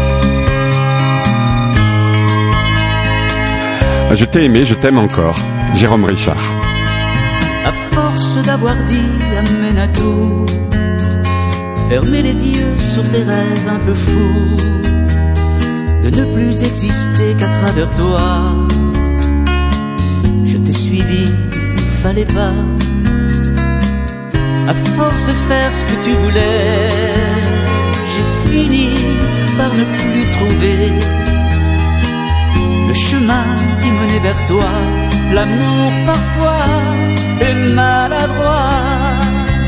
Je t'ai aimé, je t'aime encore. Jérôme Richard. À force d'avoir dit amène à tout, fermer les yeux sur tes rêves un peu fous, de ne plus exister qu'à travers toi, je t'ai suivi, fallait pas. À force de faire ce que tu voulais, j'ai fini par ne plus trouver le chemin qui menait vers toi. L'amour parfois est maladroit.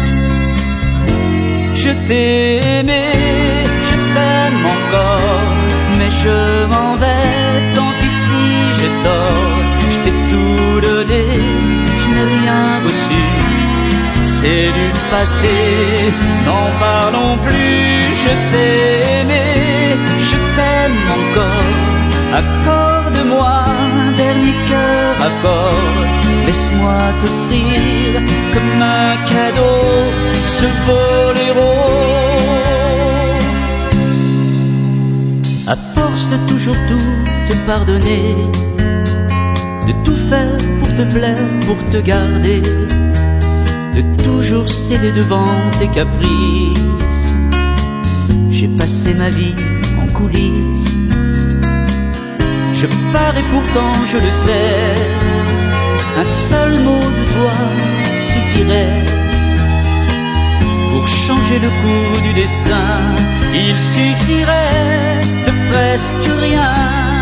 Je t'ai aimé, je t'aime encore, mais je m'en vais, tant pis si j'ai tort. Je t'ai tout donné, je n'ai rien reçu, c'est du passé, n'en parlons plus. Je t'ai aimé, je t'aime encore, accorde-moi un dernier cœur accord, laisse-moi t'offrir comme un cadeau ce boléro. À force de toujours tout te pardonner, de tout faire pour te plaire, pour te garder, de toujours céder devant tes caprices, j'ai passé ma vie en coulisses. Je pars et pourtant je le sais, un seul mot de toi suffirait pour changer le cours du destin. Il suffirait de presque rien.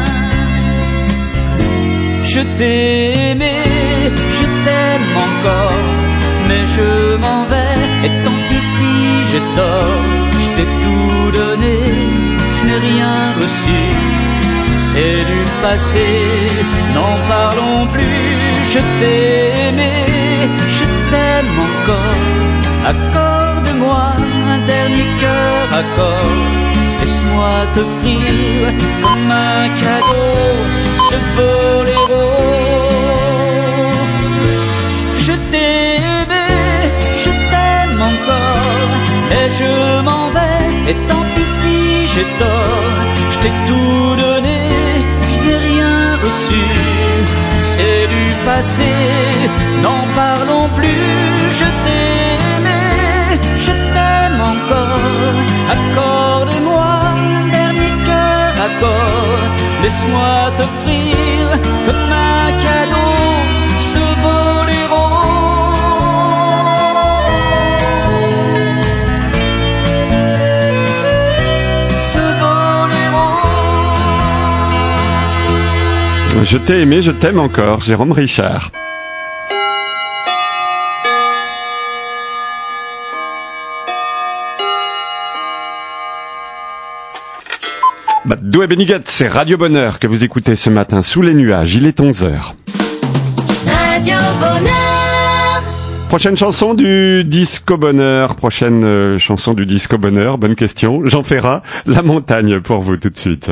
Je t'ai aimé, je t'aime encore, mais je m'en vais, et tant pis si j'ai tort. Je t'ai tout donné, je n'ai rien reçu, c'est du passé, n'en parlons plus. Je t'ai aimé, je t'aime encore, accorde-moi un dernier cœur accord, laisse-moi t'offrir comme un cadeau ce boléro. Je t'ai aimé, je t'aime encore, et je m'en vais, et tant pis si j'ai tort. Je t'ai tout donné, je n'ai rien reçu, c'est du passé, n'en parlons plus. Je t'ai aimé, je t'aime encore, accorde-moi un dernier cœur accord, laisse-moi t'offrir comme un cadeau ce boléro. Je t'ai aimé, je t'aime encore, Jérôme Richard. Doué Béniguette, c'est Radio Bonheur que vous écoutez ce matin sous les nuages, il est 11h. Radio Bonheur. Prochaine chanson du Disco Bonheur, bonne question. Jean Ferrat, La Montagne pour vous tout de suite.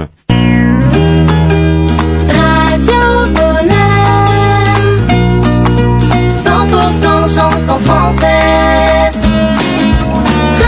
Radio Bonheur, 100% chanson française.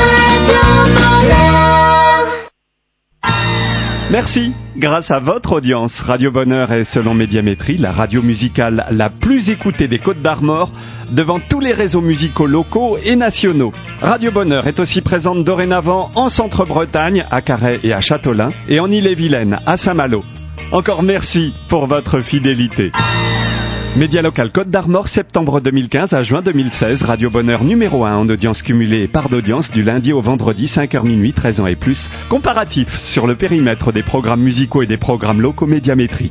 Merci. Grâce à votre audience, Radio Bonheur est, selon Médiamétrie, la radio musicale la plus écoutée des Côtes-d'Armor, devant tous les réseaux musicaux locaux et nationaux. Radio Bonheur est aussi présente dorénavant en Centre-Bretagne, à Carhaix et à Châteaulin, et en Ille-et-Vilaine, à Saint-Malo. Encore merci pour votre fidélité. Média local Côte d'Armor, septembre 2015 à juin 2016, Radio Bonheur numéro 1 en audience cumulée et part d'audience du lundi au vendredi, 5h minuit, 13 ans et plus. Comparatif sur le périmètre des programmes musicaux et des programmes locaux Médiamétrie.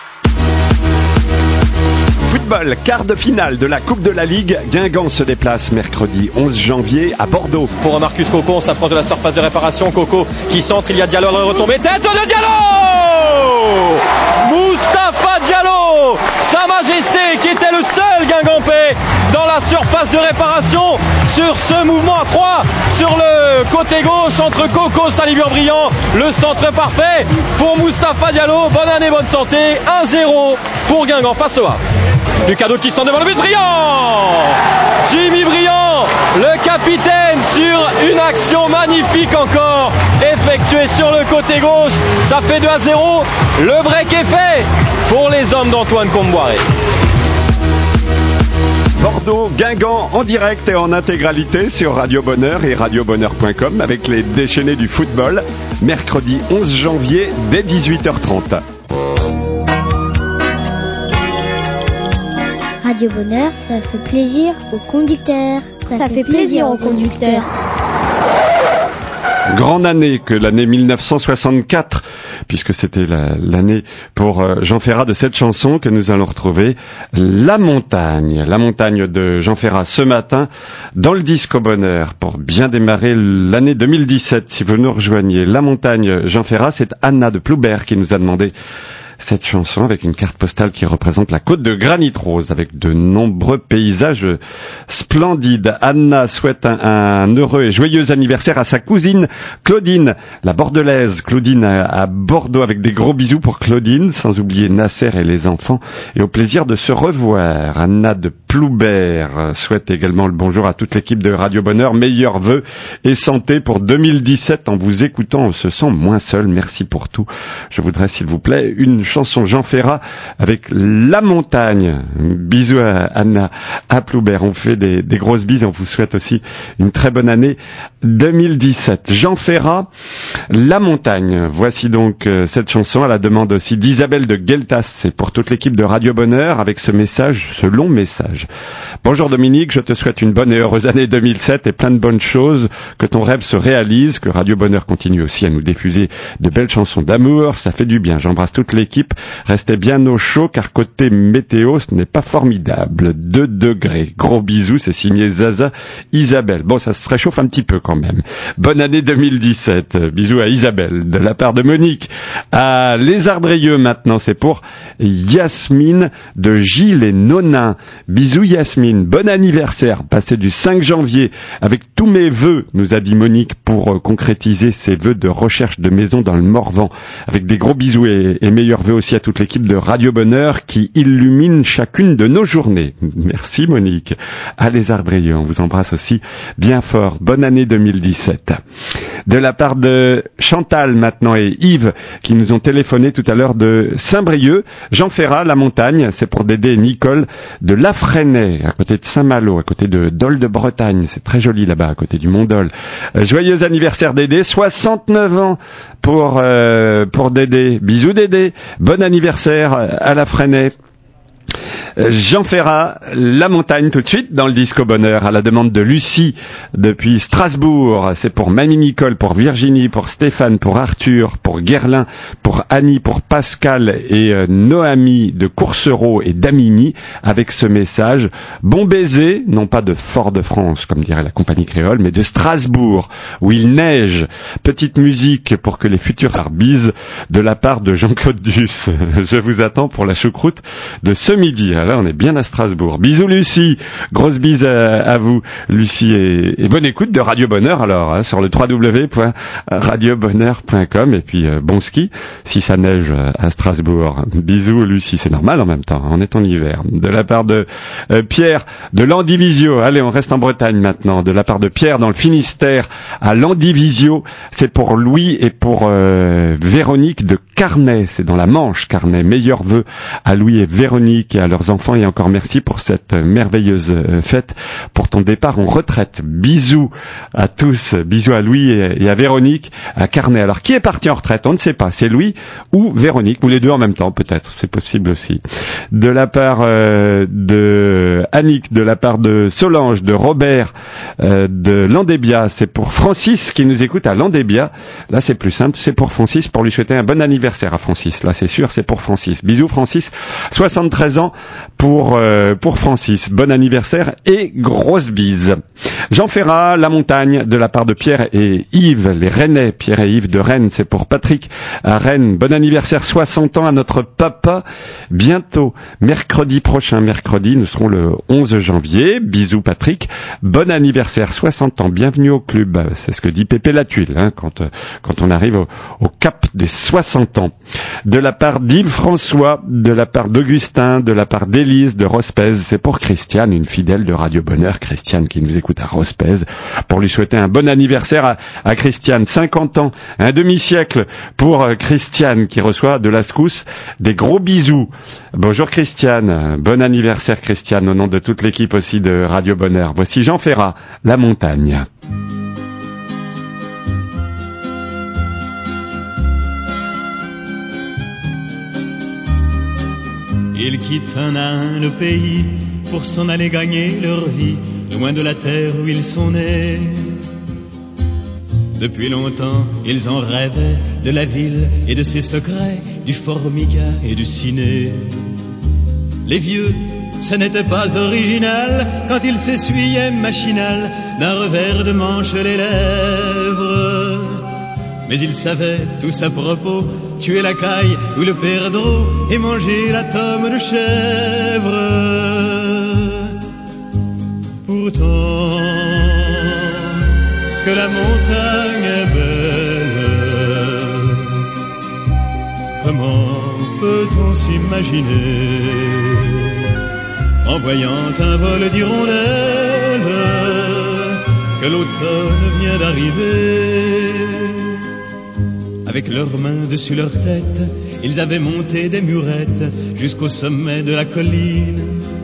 Football, quart de finale de la Coupe de la Ligue. Guingamp se déplace mercredi 11 janvier à Bordeaux. Pour Marcus Coco, on s'approche de la surface de réparation. Coco qui centre, il y a Diallo dans le retombée. Tête de Diallo! Moustapha Diallo! Sa Majesté qui était le seul Guingampais dans la surface de réparation sur ce mouvement à 3 sur le côté gauche entre Coco, Salibur-Briand. Le centre parfait pour Moustapha Diallo. Bonne année, bonne santé. 1-0 pour Guingamp face au Havre. Ducadot qui sent devant le but, Briand! Jimmy Briand, le capitaine, sur une action magnifique encore effectuée sur le côté gauche. Ça fait 2-0. Le break est fait pour les hommes d'Antoine Comboiré. Bordeaux, Guingamp en direct et en intégralité sur Radio Bonheur et radiobonheur.com avec les déchaînés du football, mercredi 11 janvier dès 18h30. Radio Bonheur, ça fait plaisir aux conducteurs. Ça fait plaisir aux conducteurs. Grande année que l'année 1964, puisque c'était l'année pour Jean Ferrat de cette chanson que nous allons retrouver, La Montagne de Jean Ferrat ce matin dans le Disco Bonheur pour bien démarrer l'année 2017. Si vous nous rejoignez, La Montagne, Jean Ferrat, c'est Anna de Ploubert qui nous a demandé cette chanson avec une carte postale qui représente la côte de Granit Rose avec de nombreux paysages splendides. Anna souhaite un heureux et joyeux anniversaire à sa cousine Claudine, la bordelaise. Claudine à Bordeaux avec des gros bisous pour Claudine, sans oublier Nasser et les enfants, et au plaisir de se revoir. Anna de Ploubert souhaite également le bonjour à toute l'équipe de Radio Bonheur, meilleurs vœux et santé pour 2017. En vous écoutant, on se sent moins seul. Merci pour tout. Je voudrais, s'il vous plaît, une chanson Jean Ferrat avec La Montagne. Bisous à Anna à Ploubert. On fait des grosses bises. On vous souhaite aussi une très bonne année 2017. Jean Ferrat, La Montagne. Voici donc cette chanson à la demande aussi d'Isabelle de Gueltas. C'est pour toute l'équipe de Radio Bonheur avec ce message, ce long message. Bonjour Dominique, je te souhaite une bonne et heureuse année 2007 et plein de bonnes choses, que ton rêve se réalise, que Radio Bonheur continue aussi à nous diffuser de belles chansons d'amour, ça fait du bien. J'embrasse toute l'équipe, restez bien au chaud car côté météo ce n'est pas formidable. 2 degrés, gros bisous, c'est signé Zaza Isabelle. Bon, ça se réchauffe un petit peu quand même. Bonne année 2017, bisous à Isabelle de la part de Monique. À Lézardrieux maintenant, c'est pour Yasmine de Gilles et Nonin. Bisous Yasmine, bon anniversaire, passé du 5 janvier avec tous mes vœux, nous a dit Monique, pour concrétiser ses vœux de recherche de maison dans le Morvan, avec des gros bisous et meilleurs vœux aussi à toute l'équipe de Radio Bonheur qui illumine chacune de nos journées. Merci Monique. À Lézardrieux, on vous embrasse aussi bien fort. Bonne année 2017. De la part de Chantal maintenant et Yves qui nous ont téléphoné tout à l'heure de Saint-Brieuc, Jean Ferrat, La Montagne, c'est pour Dédé et Nicole de Lafresnay, à côté de Saint-Malo, à côté de Dol de Bretagne, c'est très joli là-bas, à côté du Mont-Dol. Joyeux anniversaire Dédé, 69 ans pour Dédé. Bisous Dédé, bon anniversaire à Lafresnay. Jean Ferrat, La Montagne tout de suite dans le Disco Bonheur à la demande de Lucie depuis Strasbourg. C'est pour Mamie Nicole, pour Virginie, pour Stéphane, pour Arthur, pour Guerlain, pour Annie, pour Pascal et Noémie de Coursereau et d'Amigny avec ce message. Bon baiser, non pas de Fort-de-France comme dirait la compagnie créole, mais de Strasbourg où il neige. Petite musique pour que les futurs arbisent de la part de Jean-Claude Duss. Je vous attends pour la choucroute de ce midi. là, on est bien à Strasbourg. Bisous Lucie, grosse bise à vous Lucie et bonne écoute de Radio Bonheur alors hein, sur le www.radiobonheur.com et puis bon ski si ça neige à Strasbourg. Bisous Lucie, c'est normal en même temps, on est en hiver. De la part de Pierre de Landivisio, allez on reste en Bretagne maintenant, de la part de Pierre dans le Finistère à Landivisio, c'est pour Louis et pour Véronique de Carnet, c'est dans la Manche Carnet. Meilleurs vœux à Louis et Véronique et à leurs enfants et encore merci pour cette merveilleuse fête, pour ton départ en retraite. Bisous à tous, bisous à Louis et à Véronique à Carnet. Alors qui est parti en retraite? On ne sait pas, c'est Louis ou Véronique, ou les deux en même temps peut-être, c'est possible aussi. De la part de Annick, de la part de Solange, de Robert, de Landébia, c'est pour Francis qui nous écoute à Landébia. Là c'est plus simple, c'est pour Francis, pour lui souhaiter un bon anniversaire à Francis. Là c'est sûr, c'est pour Francis. Bisous Francis, 73 ans pour Francis. Bon anniversaire et grosse bise. Jean Ferrat, La Montagne, de la part de Pierre et Yves, les Rennais, Pierre et Yves de Rennes, c'est pour Patrick à Rennes. Bon anniversaire, 60 ans à notre papa. Bientôt, mercredi prochain, nous serons le 11 janvier. Bisous Patrick. Bon anniversaire, 60 ans. Bienvenue au club. C'est ce que dit Pépé Latuile, hein, quand on arrive au cap des 60 ans. De la part d'Yves François, de la part d'Augustin, de la part d'Élise, de Rospez, c'est pour Christiane, une fidèle de Radio Bonheur, Christiane qui nous écoute à Rospez, pour lui souhaiter un bon anniversaire à Christiane, 50 ans, un demi-siècle pour Christiane qui reçoit de la secousse des gros bisous. Bonjour Christiane, bon anniversaire Christiane, au nom de toute l'équipe aussi de Radio Bonheur. Voici Jean Ferrat, La Montagne. Ils quittent un à un le pays pour s'en aller gagner leur vie, loin de la terre où ils sont nés. Depuis longtemps, ils en rêvaient de la ville et de ses secrets, du formica et du ciné. Les vieux, ce n'était pas original quand ils s'essuyaient machinal d'un revers de manche les lèvres. Mais ils savaient tous à propos tuer la caille ou le perdreau et manger la tome de chèvre. Pourtant, que la montagne est belle, comment peut-on s'imaginer en voyant un vol d'hirondelles que l'automne vient d'arriver? Avec leurs mains dessus leur tête, ils avaient monté des murettes jusqu'au sommet de la colline.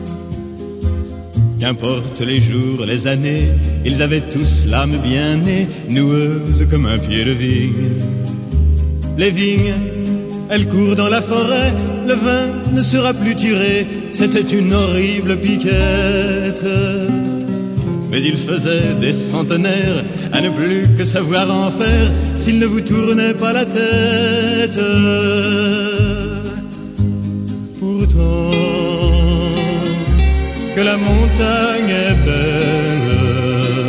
Qu'importe les jours, les années, ils avaient tous l'âme bien née, noueuse comme un pied de vigne. Les vignes, elles courent dans la forêt, le vin ne sera plus tiré, c'était une horrible piquette. Mais ils faisaient des centenaires à ne plus que savoir en faire s'ils ne vous tournaient pas la tête. Pourtant, que la montagne est belle,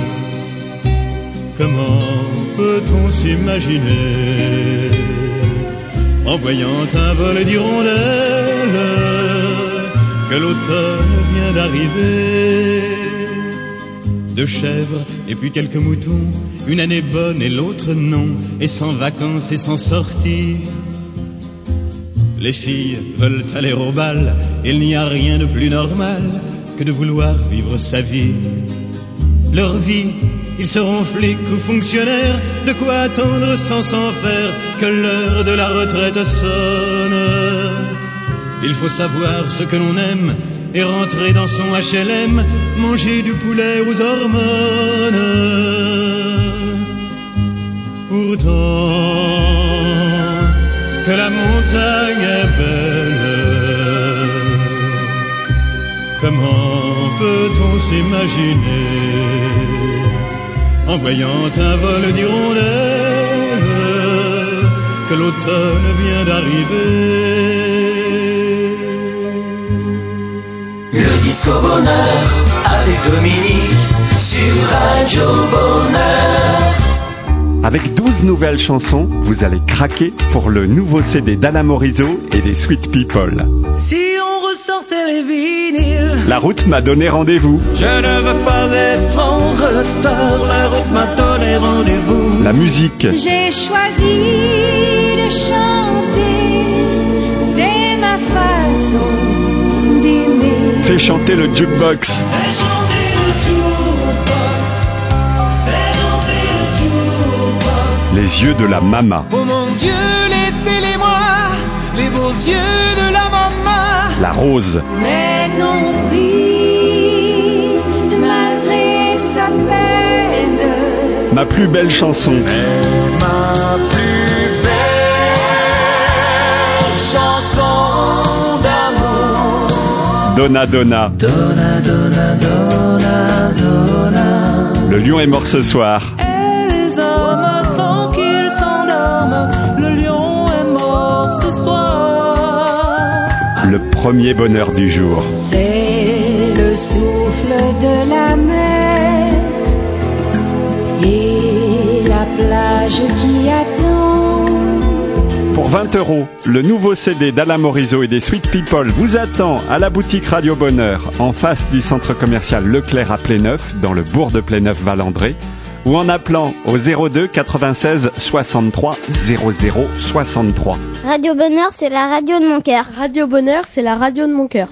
comment peut-on s'imaginer en voyant un vol d'hirondelles que l'automne vient d'arriver? Deux chèvres et puis quelques moutons, une année bonne et l'autre non, et sans vacances et sans sortie. Les filles veulent aller au bal, il n'y a rien de plus normal que de vouloir vivre sa vie. Leur vie, ils seront flics ou fonctionnaires, de quoi attendre sans s'en faire que l'heure de la retraite sonne. Il faut savoir ce que l'on aime et rentrer dans son HLM, manger du poulet aux hormones. Pourtant, que la montagne est belle, comment peut-on s'imaginer en voyant un vol d'hirondelles que l'automne vient d'arriver? Le Disco Bonheur avec Dominique sur Radio Bonheur. Avec 12 nouvelles chansons, vous allez craquer pour le nouveau CD d'Anna Morisot et des Sweet People. Si on ressortait les La route m'a donné rendez-vous. Je ne veux pas être en retard, la route m'a donné rendez-vous. La musique. J'ai choisi de chanter, c'est ma façon d'aimer. Fais chanter le jukebox. Fais chanter le jukebox, fais danser le jukebox. Les yeux de la mama. Oh mon Dieu, laissez-les-moi, les beaux yeux de la maman. La rose. Mais on vit malgré sa peine. Ma plus belle chanson. Ma plus belle chanson d'amour. Donna Donna. Donna, donna, donna, donna. Le lion est mort ce soir. Et les hommes tranquilles s'endorment. Le lion est mort ce soir. Le premier bonheur du jour. C'est le souffle de la mer et la plage qui attend. Pour 20 €, le nouveau CD d'Alain Morisot et des Sweet People vous attend à la boutique Radio Bonheur, en face du centre commercial Leclerc à Pléneuf, dans le bourg de Pléneuf-Valandré, ou en appelant au 02 96 63 00 63. Radio Bonheur, c'est la radio de mon cœur. Radio Bonheur, c'est la radio de mon cœur.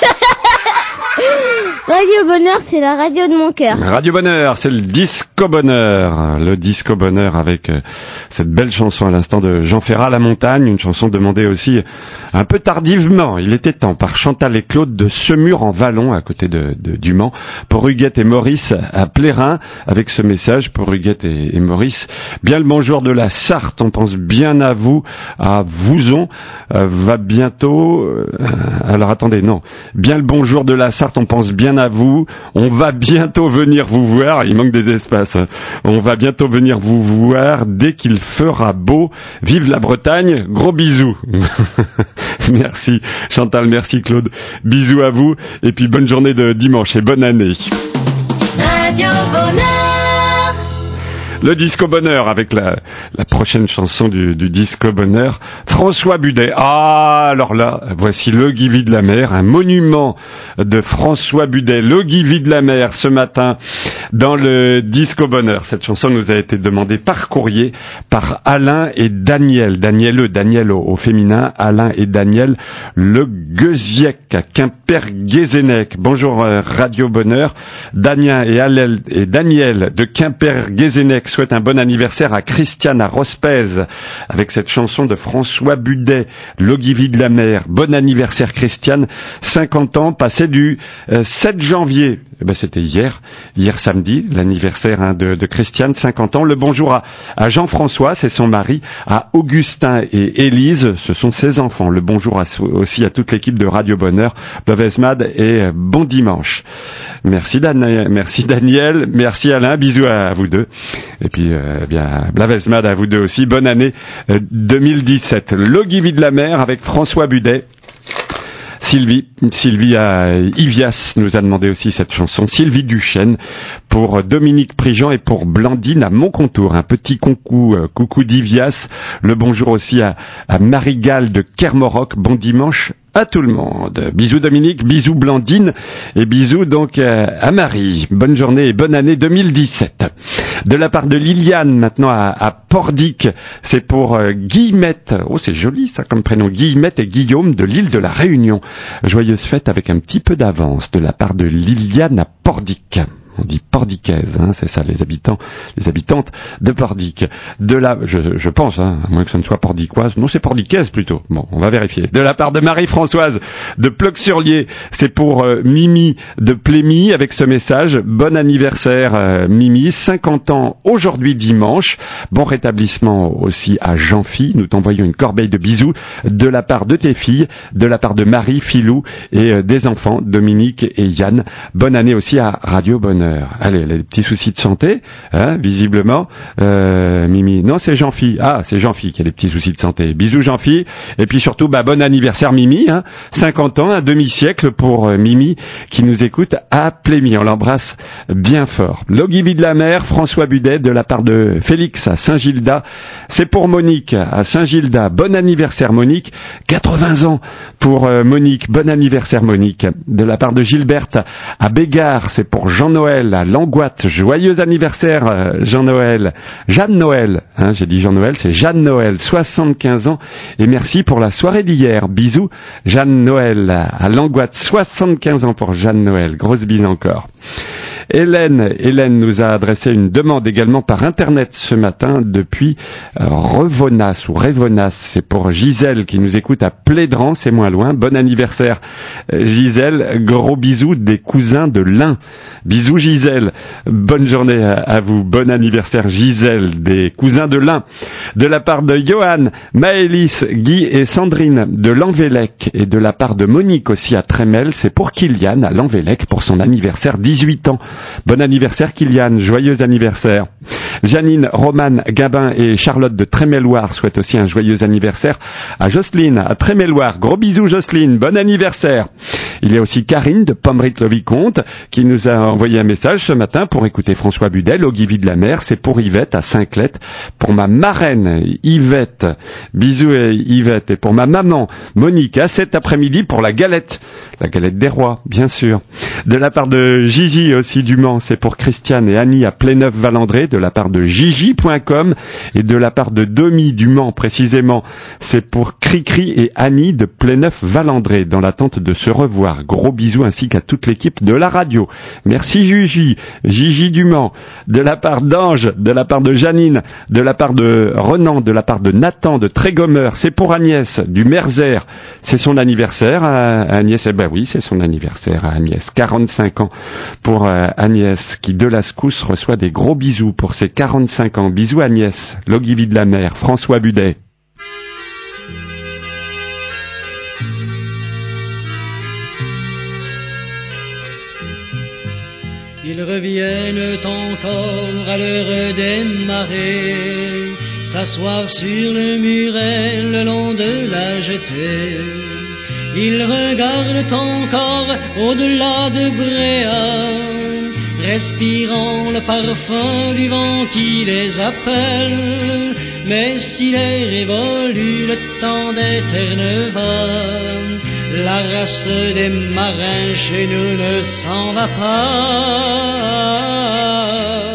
Radio Bonheur, c'est la radio de mon cœur. Radio Bonheur, c'est le Disco Bonheur. Le Disco Bonheur avec cette belle chanson à l'instant de Jean Ferrat, La Montagne, une chanson demandée aussi un peu tardivement, il était temps, par Chantal et Claude de Semur en Vallon, à côté du Mans, pour Huguette et Maurice à Plérin, avec ce message pour Huguette et Maurice. Bien le bonjour de la Sarthe, on pense bien à vous, à Vouzon, va bientôt... alors attendez, non. Bien le bonjour de la Sarthe, on pense bien à vous, on va bientôt venir vous voir, il manque des espaces, on va bientôt venir vous voir dès qu'il fera beau, vive la Bretagne, gros bisous. Merci Chantal, merci Claude, bisous à vous, et puis bonne journée de dimanche et bonne année. Radio Bonheur. Le Disco Bonheur avec la prochaine chanson du Disco Bonheur, François Budet. Ah, alors là, voici le Guivy de la Mer, un monument de François Budet, le Guivy de la Mer, ce matin dans le Disco Bonheur. Cette chanson nous a été demandée par courrier par Alain et Daniel. Daniel au féminin, Alain et Daniel Le Gueuziec à Quimper-Guézennec. Bonjour Radio Bonheur. Damien et Daniel de Quimper-Guézennec souhaite un bon anniversaire à Christiane à Rospez avec cette chanson de François Budet, Le Guivy de la Mer. Bon anniversaire Christiane, 50 ans, passé du 7 janvier. Eh ben, c'était hier samedi, l'anniversaire de Christiane, 50 ans. Le bonjour à Jean-François, c'est son mari, à Augustin et Élise, ce sont ses enfants. Le bonjour aussi à toute l'équipe de Radio Bonheur, Blovesmad et bon dimanche. Merci Daniel, merci Alain, bisous à vous deux. Et puis, bien, Blavesmad à vous deux aussi. Bonne année 2017. Le Guivy de la Mer avec François Budet. Sylvie à Ivias nous a demandé aussi cette chanson. Sylvie Duchesne pour Dominique Prigent et pour Blandine à Montcontour. Un petit coucou d'Ivias. Le bonjour aussi à Marigal de Kermoroc. Bon dimanche à tout le monde. Bisous Dominique, bisous Blandine et bisous donc à Marie. Bonne journée et bonne année 2017. De la part de Liliane maintenant à Pordic, c'est pour Guillemette. Oh, c'est joli ça comme prénom. Guillemette et Guillaume de l'île de la Réunion. Joyeuse fête avec un petit peu d'avance de la part de Liliane à Pordic. On dit pordicaise, hein, c'est ça, les habitantes de Pordic. De la, je pense, hein, à moins que ce ne soit pordicoise, non, c'est pordicaise plutôt. Bon, on va vérifier. De la part de Marie-Françoise de Ploc-sur-Lier, c'est pour Mimi de Plémy avec ce message. Bon anniversaire Mimi, 50 ans aujourd'hui dimanche. Bon rétablissement aussi à Jean-Phi. Nous t'envoyons une corbeille de bisous de la part de tes filles, de la part de Marie, Philou et des enfants, Dominique et Yann. Bonne année aussi à Radio Bonheur. Bonheur. Allez, elle a des petits soucis de santé, hein, visiblement. Mimi, non, c'est Jean-Phi. Ah, c'est Jean-Phi qui a des petits soucis de santé. Bisous Jean-Phi. Et puis surtout, bon anniversaire Mimi, hein, 50 ans, un demi-siècle pour Mimi qui nous écoute à Plémy. On l'embrasse bien fort. L'Ogivie de la mer, François Budet, de la part de Félix à Saint-Gilda. C'est pour Monique à Saint-Gilda. Bon anniversaire Monique. 80 ans pour Monique. Bon anniversaire Monique. De la part de Gilberte à Bégard, c'est pour Jean-Noël à Langoite. Joyeux anniversaire Jean-Noël. Jeanne-Noël, hein, j'ai dit Jean-Noël, c'est Jeanne-Noël, 75 ans. Et merci pour la soirée d'hier. Bisous Jeanne-Noël à Langoite, 75 ans pour Jeanne-Noël. Grosse bise encore. Hélène nous a adressé une demande également par internet ce matin depuis Revonas ou Révonas. C'est pour Gisèle qui nous écoute à Plédran, c'est moins loin. Bon anniversaire Gisèle, gros bisous des cousins de l'Ain. Bisous Gisèle, bonne journée à vous, bon anniversaire Gisèle des cousins de l'Ain. De la part de Johan, Maëlys, Guy et Sandrine de Lanvélec et de la part de Monique aussi à Trémel, c'est pour Kylian à Lanvélec pour son anniversaire 18 ans. Bon anniversaire Kylian, joyeux anniversaire. Janine, Romane, Gabin et Charlotte de Tréméloire souhaitent aussi un joyeux anniversaire à Jocelyne, à Tréméloire. Gros bisous Jocelyne, bon anniversaire. Il y a aussi Karine de Pommeric-le-Vicomte qui nous a envoyé un message ce matin pour écouter François Budel, Ogivie de la mer. C'est pour Yvette à Saint-Clette, pour ma marraine Yvette. Bisous Yvette. Et pour ma maman Monique à cet après-midi pour la galette des rois, bien sûr. De la part de Gigi aussi du Mans, c'est pour Christiane et Annie à Pléneuf-Valandré, de la part de Gigi.com et de la part de Domi du Mans précisément, c'est pour Cricri et Annie de Pléneuf-Valandré, dans l'attente de se revoir. Gros bisous ainsi qu'à toute l'équipe de la radio. Merci Gigi du Mans. De la part d'Ange, de la part de Janine, de la part de Renan, de la part de Nathan de Trégomer, c'est pour Agnès du Merzer. C'est son anniversaire à Agnès, oui, c'est son anniversaire à Agnès. 45 ans pour Agnès, qui de la Secousse reçoit des gros bisous pour ses 45 ans. Bisous Agnès, l'Ogivie de la mer, François Budet. Ils reviennent encore à l'heure des marées, s'asseoir sur le muret le long de la jetée. Ils regardent encore au-delà de Bréa, respirant le parfum du vent qui les appelle. Mais s'il est révolu le temps des ternes va, la race des marins chez nous ne s'en va pas.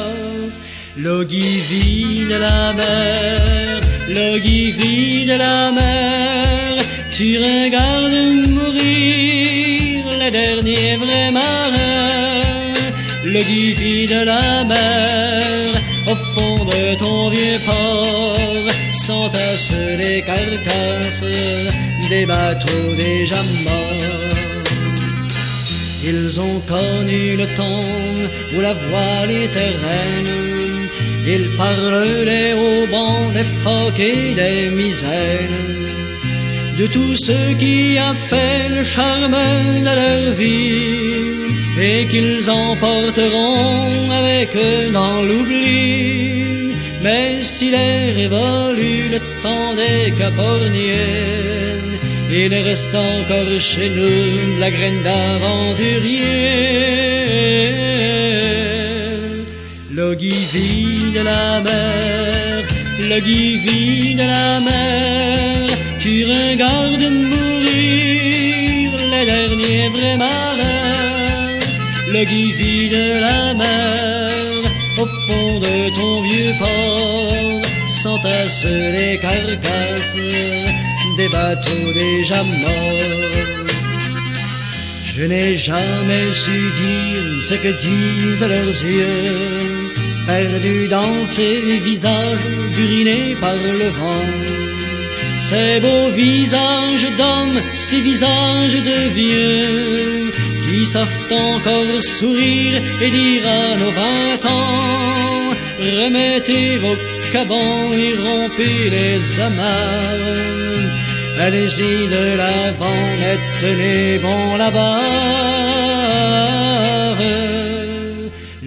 L'Ogivie de la mer, l'Ogivie de la mer, tu regardes mourir les derniers vrais marins. L'Ogivie de la mer, au fond de ton vieux port, s'entassent les carcasses des bateaux déjà morts. Ils ont connu le temps où la voile était reine. Ils parlent des haubans, des phoques et des misaines, de tout ce qui a fait le charme de leur vie, et qu'ils emporteront avec eux dans l'oubli. Mais s'il est révolu le temps des caporniers, il reste encore chez nous la graine d'aventurier. L'Ogivie de la mer, l'Ogivie de la mer, tu regardes mourir les derniers vrais marins. L'Ogivie de la mer, au fond de ton vieux port, s'entassent les carcasses des bateaux déjà morts. Je n'ai jamais su dire ce que disent leurs yeux, perdus dans ces visages burinés par le vent. Ces beaux visages d'hommes, ces visages de vieux, qui savent encore sourire et dire à nos 20 ans, remettez vos cabans et rompez les amarres. Allez-y de l'avant, mais tenez bon la barre.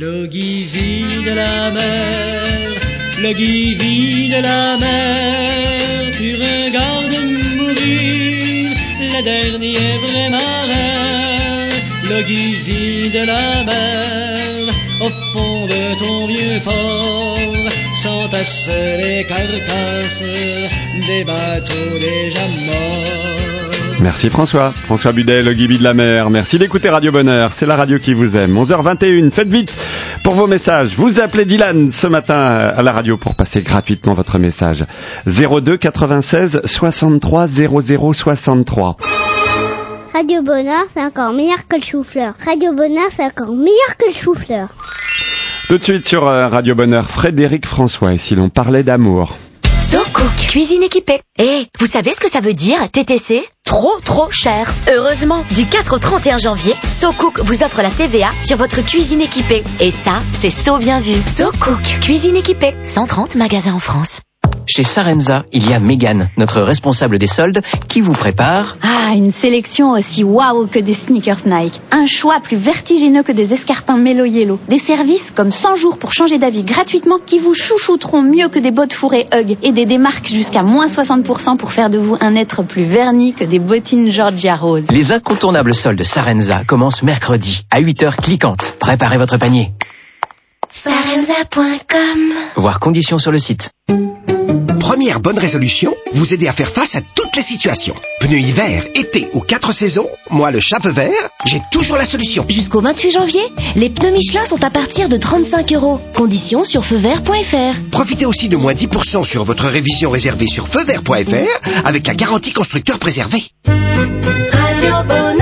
le Guivi de la mer, le Guivi de la mer, tu regardes mourir les derniers vrais marins, le Guivi de la mer, au fond de ton vieux port, s'entassent les carcasses des bateaux déjà morts. Merci François Budet, le Guibi de la mer. Merci d'écouter Radio Bonheur, c'est la radio qui vous aime. 11h21, faites vite pour vos messages. Vous appelez Dylan ce matin à la radio pour passer gratuitement votre message. 02 96 63 00 63. Radio Bonheur, c'est encore meilleur que le chou-fleur. Radio Bonheur, c'est encore meilleur que le chou-fleur. Tout de suite sur Radio Bonheur, Frédéric François, et si l'on parlait d'amour. So Cook, cuisine équipée. Vous savez ce que ça veut dire, TTC? Trop cher. Heureusement, du 4 au 31 janvier, So Cook vous offre la TVA sur votre cuisine équipée. Et ça, c'est So bien vu. So Cook, cuisine équipée. 130 magasins en France. Chez Sarenza, il y a Mégane, notre responsable des soldes, qui vous prépare... Ah, une sélection aussi waouh que des sneakers Nike. Un choix plus vertigineux que des escarpins Mellow Yellow. Des services comme 100 jours pour changer d'avis gratuitement qui vous chouchouteront mieux que des bottes fourrées Hug. Et des démarques jusqu'à moins 60% pour faire de vous un être plus verni que des bottines Georgia Rose. Les incontournables soldes Sarenza commencent mercredi à 8h cliquantes. Préparez votre panier. Sarenza.com. Voir conditions sur le site. Première bonne résolution, vous aider à faire face à toutes les situations. Pneus hiver, été ou 4 saisons, moi le chat vert, j'ai toujours la solution. Jusqu'au 28 janvier, les pneus Michelin sont à partir de 35 €. Conditions sur feuvert.fr. Profitez aussi de moins 10% sur votre révision réservée sur feuvert.fr avec la garantie constructeur préservée. Radio Bonheur.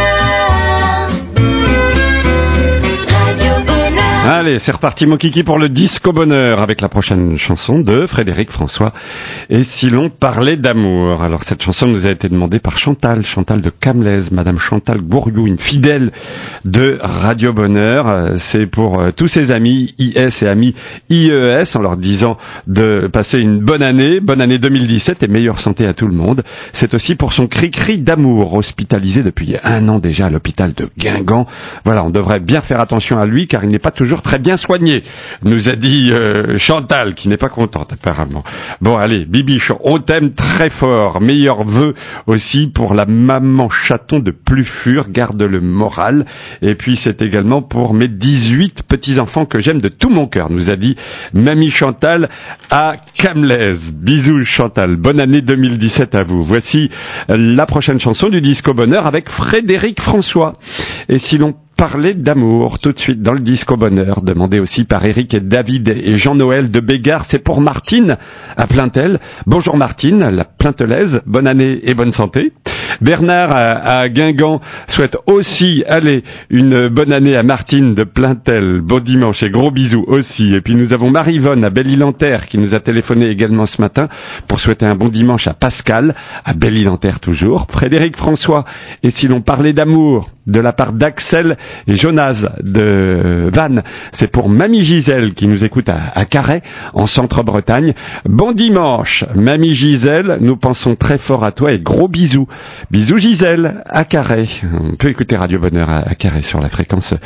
Allez, c'est reparti mon kiki pour le Disco Bonheur avec la prochaine chanson de Frédéric François. Et si l'on parlait d'amour. Alors cette chanson nous a été demandée par Chantal de Camlez, Madame Chantal Gouriou, une fidèle de Radio Bonheur. C'est pour tous ses amis IS et amis IES en leur disant de passer une bonne année 2017 et meilleure santé à tout le monde. C'est aussi pour son cri-cri d'amour, hospitalisé depuis 1 an déjà à l'hôpital de Guingamp. Voilà, on devrait bien faire attention à lui car il n'est pas toujours très bien soigné, nous a dit Chantal, qui n'est pas contente apparemment. Bon allez, Bibichon, on t'aime très fort. Meilleurs vœux aussi pour la maman chaton de Plufur, garde le moral. Et puis c'est également pour mes 18 petits-enfants que j'aime de tout mon cœur, nous a dit Mamie Chantal à Camlez. Bisous Chantal, bonne année 2017 à vous. Voici la prochaine chanson du Disco Bonheur avec Frédéric François. Et si l'on parlait d'amour tout de suite dans le Disco Bonheur, demandé aussi par Eric et David et Jean-Noël de Bégard, c'est pour Martine à Plaintel. Bonjour Martine, la Plaintelaise, bonne année et bonne santé. Bernard à Guingamp souhaite aussi une bonne année à Martine de Plaintel. Bon dimanche et gros bisous aussi. Et puis nous avons Marie-Yvonne à Belle-Île-en-Terre qui nous a téléphoné également ce matin pour souhaiter un bon dimanche à Pascal, à Belle-Île-en-Terre toujours. Frédéric François, et si l'on parlait d'amour, de la part d'Axel et Jonas de Vannes, c'est pour Mamie Gisèle qui nous écoute à Carhaix, en Centre-Bretagne. Bon dimanche, Mamie Gisèle, nous pensons très fort à toi et gros bisous. Bisous Gisèle, à Carhaix. On peut écouter Radio Bonheur à Carhaix sur la fréquence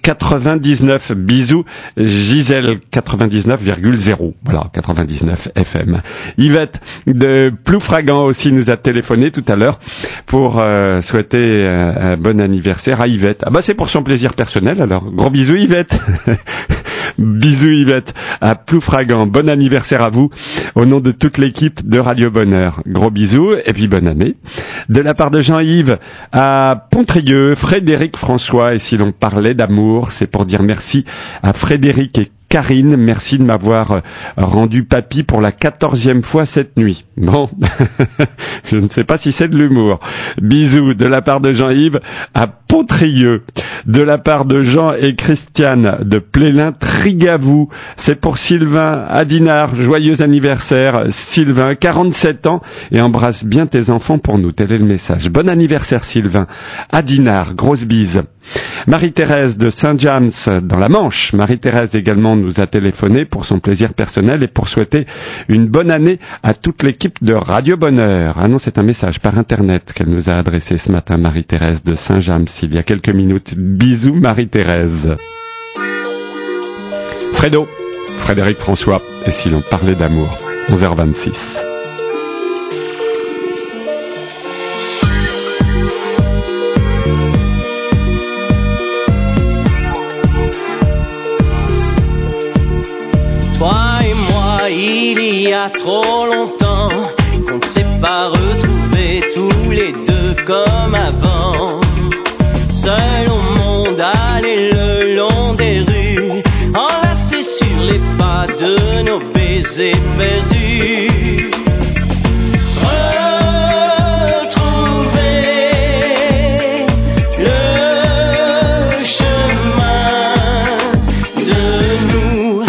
99. Bisous Gisèle, 99,0. Voilà, 99 FM. Yvette de Ploufragan aussi nous a téléphoné tout à l'heure pour souhaiter un bon anniversaire à Yvette. Ah bah c'est pour son plaisir personnel alors. Gros bisous Yvette. Bisous Yvette à Ploufragan. Bon anniversaire à vous au nom de toute l'équipe de Radio Bonheur. Gros bisous et puis bonne année. De la part de Jean-Yves à Pontrieux, Frédéric François, et si l'on parlait d'amour, c'est pour dire merci à Frédéric et Karine, merci de m'avoir rendu papy pour la 14e fois cette nuit. Bon, je ne sais pas si c'est de l'humour. Bisous de la part de Jean-Yves à Pontrieux. De la part de Jean et Christiane de Plélin Trigavou, c'est pour Sylvain à Dinard. Joyeux anniversaire Sylvain, 47 ans, et embrasse bien tes enfants pour nous. Tel est le message. Bon anniversaire Sylvain à Dinard, grosse bise. Marie-Thérèse de Saint-James dans la Manche. Marie-Thérèse également nous a téléphoné pour son plaisir personnel et pour souhaiter une bonne année à toute l'équipe de Radio Bonheur. Ah non, c'est un message par internet qu'elle nous a adressé ce matin, Marie-Thérèse de Saint-James, il y a quelques minutes. Bisous Marie-Thérèse. Frédéric François, et si l'on parlait d'amour, 11h26. Toi et moi, il y a trop longtemps qu'on ne s'est pas retrouvés tous les deux comme avant. Seul au monde, aller le long des rues, enlacés sur les pas de nos baisers perdus. Retrouver le chemin de nous.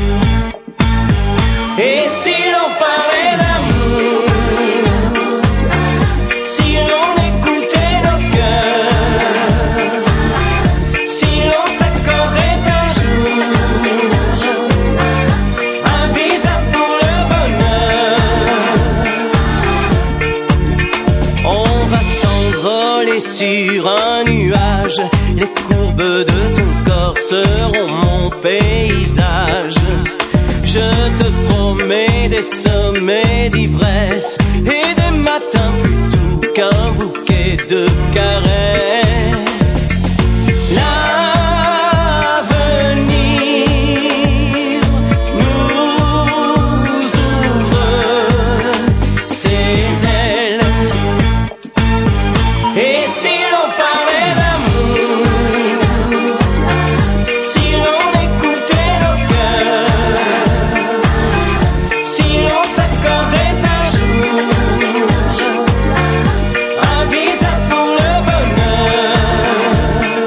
Et si l'on parlait d'amour, si l'on écoutait nos cœurs, si l'on s'accordait un jour un visa pour le bonheur, on va s'envoler sur un nuage, les courbes de ton corps seront mon paysage. Je te promets des sommets d'ivresse et des matins plus doux qu'un bouquet de caresses. L'avenir nous ouvre ses ailes. Et si l'on parlait d'amour, si l'on écoutait nos cœurs, si l'on s'accordait un jour un visa pour le bonheur,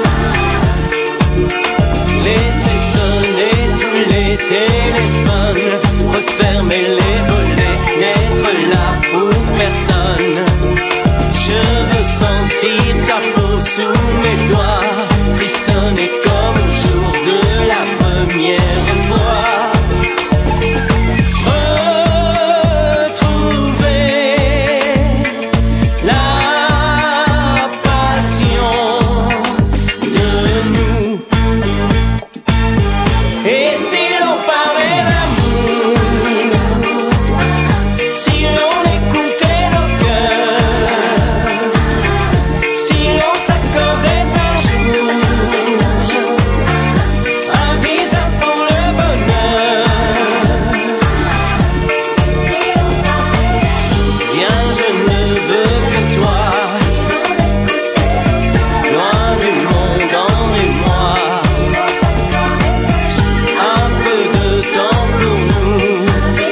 laissez sonner tous les téléphones, refermer les volets, n'être là pour personne. Je veux sentir ta peau sous mes doigts, frissonner comme au jour de la première fois. Retrouver la passion de nous. Et si l'on parlait d'amour, si l'on écoutait nos cœurs, si l'on s'accordait un jour un visa pour le bonheur, bien je ne veux que toi, loin du monde, emmène-moi, un peu de temps pour nous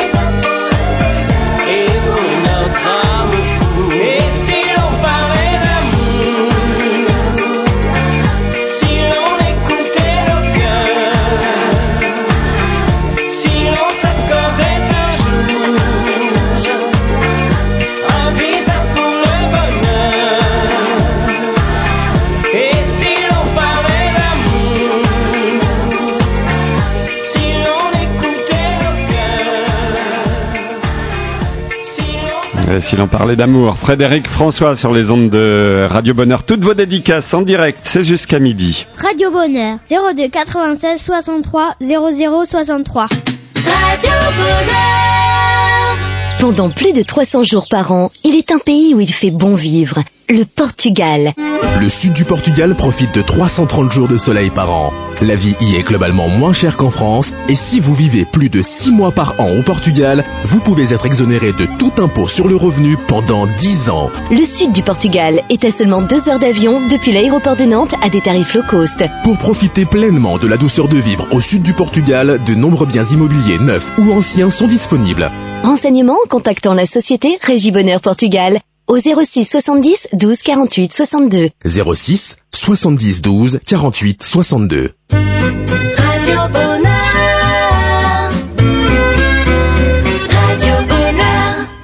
et pour notre âme fou. Et si l'on parlait d'amour, si l'on écoutait nos cœurs, si l'on s'accordait un jour un visa pour le bonheur. Et si l'on parlait d'amour, si l'on écoutait nos cœurs, si l'on Et si l'on parlait d'amour, Frédéric François sur les ondes de Radio Bonheur. Toutes vos dédicaces en direct, c'est jusqu'à midi. Radio Bonheur 02 96 63 00 63. Radio Bonheur. Pendant plus de 300 jours par an, il est un pays où il fait bon vivre, le Portugal. Le sud du Portugal profite de 330 jours de soleil par an. La vie y est globalement moins chère qu'en France, et si vous vivez plus de 6 mois par an au Portugal, vous pouvez être exonéré de tout impôt sur le revenu pendant 10 ans. Le sud du Portugal est à seulement 2 heures d'avion depuis l'aéroport de Nantes à des tarifs low cost. Pour profiter pleinement de la douceur de vivre au sud du Portugal, de nombreux biens immobiliers neufs ou anciens sont disponibles. Renseignements en contactant la société Régie Bonheur Portugal au 06 70 12 48 62. 06 70 12 48 62. Radio Bonheur. Radio Bonheur.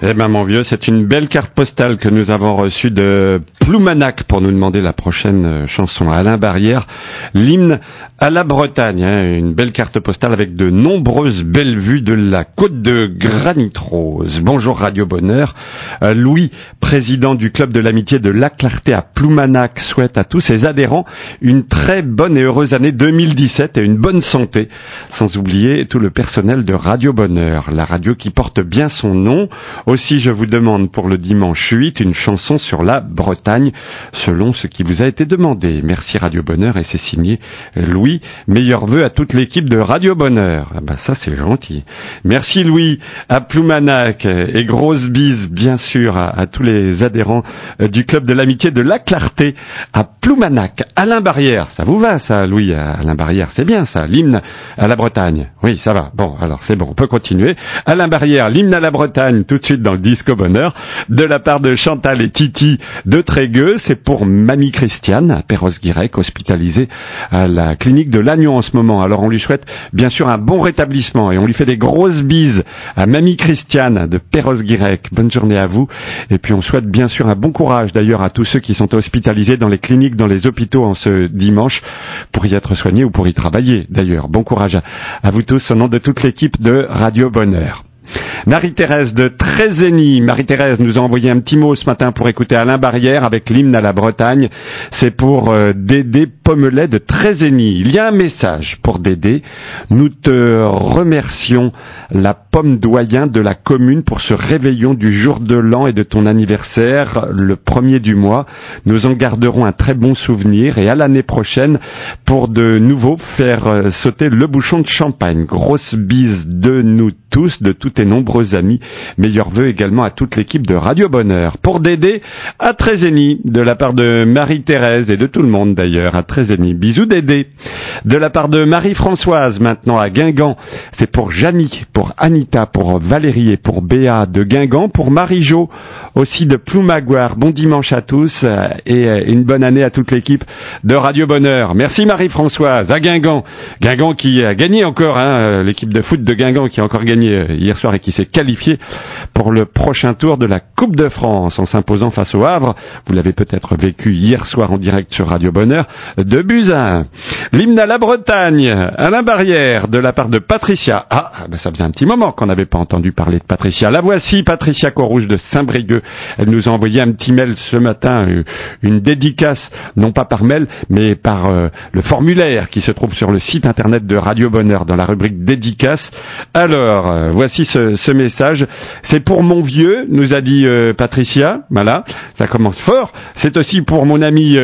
Eh ben mon vieux, c'est une belle carte postale que nous avons reçue de Ploumanac pour nous demander la prochaine chanson. Alain Barrière, l'hymne à la Bretagne. Une belle carte postale avec de nombreuses belles vues de la côte de Granit Rose. Bonjour Radio Bonheur. Louis, président du club de l'amitié de La Clarté à Ploumanac, souhaite à tous ses adhérents une très bonne et heureuse année 2017 et une bonne santé. Sans oublier tout le personnel de Radio Bonheur, la radio qui porte bien son nom. Aussi, je vous demande pour le dimanche 8 une chanson sur la Bretagne, selon ce qui vous a été demandé. Merci Radio Bonheur, et c'est signé Louis. Meilleurs vœux à toute l'équipe de Radio Bonheur. Ah ben ça c'est gentil. Merci Louis, à Ploumanac, et grosse bise bien sûr à tous les adhérents du club de l'amitié de La Clarté à Ploumanac. Alain Barrière, ça vous va ça Louis? Alain Barrière, c'est bien ça, l'hymne à la Bretagne. Oui, ça va. Bon, alors c'est bon, on peut continuer. Alain Barrière, l'hymne à la Bretagne, tout de suite dans le Disco Bonheur, de la part de Chantal et Titi de Trégueux. C'est pour Mamie Christiane, à Perros-Guirec, hospitalisée à la clinique de Lannion en ce moment. Alors on lui souhaite bien sûr un bon rétablissement et on lui fait des grosses bises à Mamie Christiane de Perros-Guirec. Bonne journée à vous. Et puis on souhaite bien sûr un bon courage d'ailleurs à tous ceux qui sont hospitalisés dans les cliniques, dans les hôpitaux en ce dimanche pour y être soignés ou pour y travailler d'ailleurs. Bon courage à vous tous au nom de toute l'équipe de Radio Bonheur. Marie-Thérèse de Trézény. Marie-Thérèse nous a envoyé un petit mot ce matin pour écouter Alain Barrière avec l'hymne à la Bretagne. C'est pour Dédé Pommelet de Trézény. Il y a un message pour Dédé. Nous te remercions, la pomme doyen de la commune, pour ce réveillon du jour de l'an et de ton anniversaire, le 1er du mois. Nous en garderons un très bon souvenir et à l'année prochaine pour de nouveau faire sauter le bouchon de champagne. Grosse bise de nous tous, de tous tes nombreux amis. Meilleurs vœux également à toute l'équipe de Radio Bonheur. Pour Dédé, à Trézény, de la part de Marie-Thérèse et de tout le monde d'ailleurs, à Trézény. Bisous Dédé. De la part de Marie-Françoise, maintenant à Guingamp. C'est pour Janie, pour Anita, pour Valérie et pour Béa de Guingamp, pour Marie-Jo, aussi de Ploumagoire. Bon dimanche à tous et une bonne année à toute l'équipe de Radio Bonheur. Merci Marie-Françoise, à Guingamp. Guingamp qui a gagné encore, l'équipe de foot de Guingamp qui a encore gagné hier soir et qui s'est qualifié pour le prochain tour de la Coupe de France en s'imposant face au Havre. Vous l'avez peut-être vécu hier soir en direct sur Radio Bonheur, de buts à 1. L'hymne à la Bretagne, Alain Barrière, de la part de Patricia. Ça faisait un petit moment qu'on n'avait pas entendu parler de Patricia. La voici, Patricia Corouge de Saint-Brieuc. Elle nous a envoyé un petit mail ce matin, une dédicace, non pas par mail, mais par le formulaire qui se trouve sur le site internet de Radio Bonheur dans la rubrique dédicace. Alors, voici ce message. C'est pour mon vieux, nous a dit Patricia. Voilà, ça commence fort. C'est aussi pour mon ami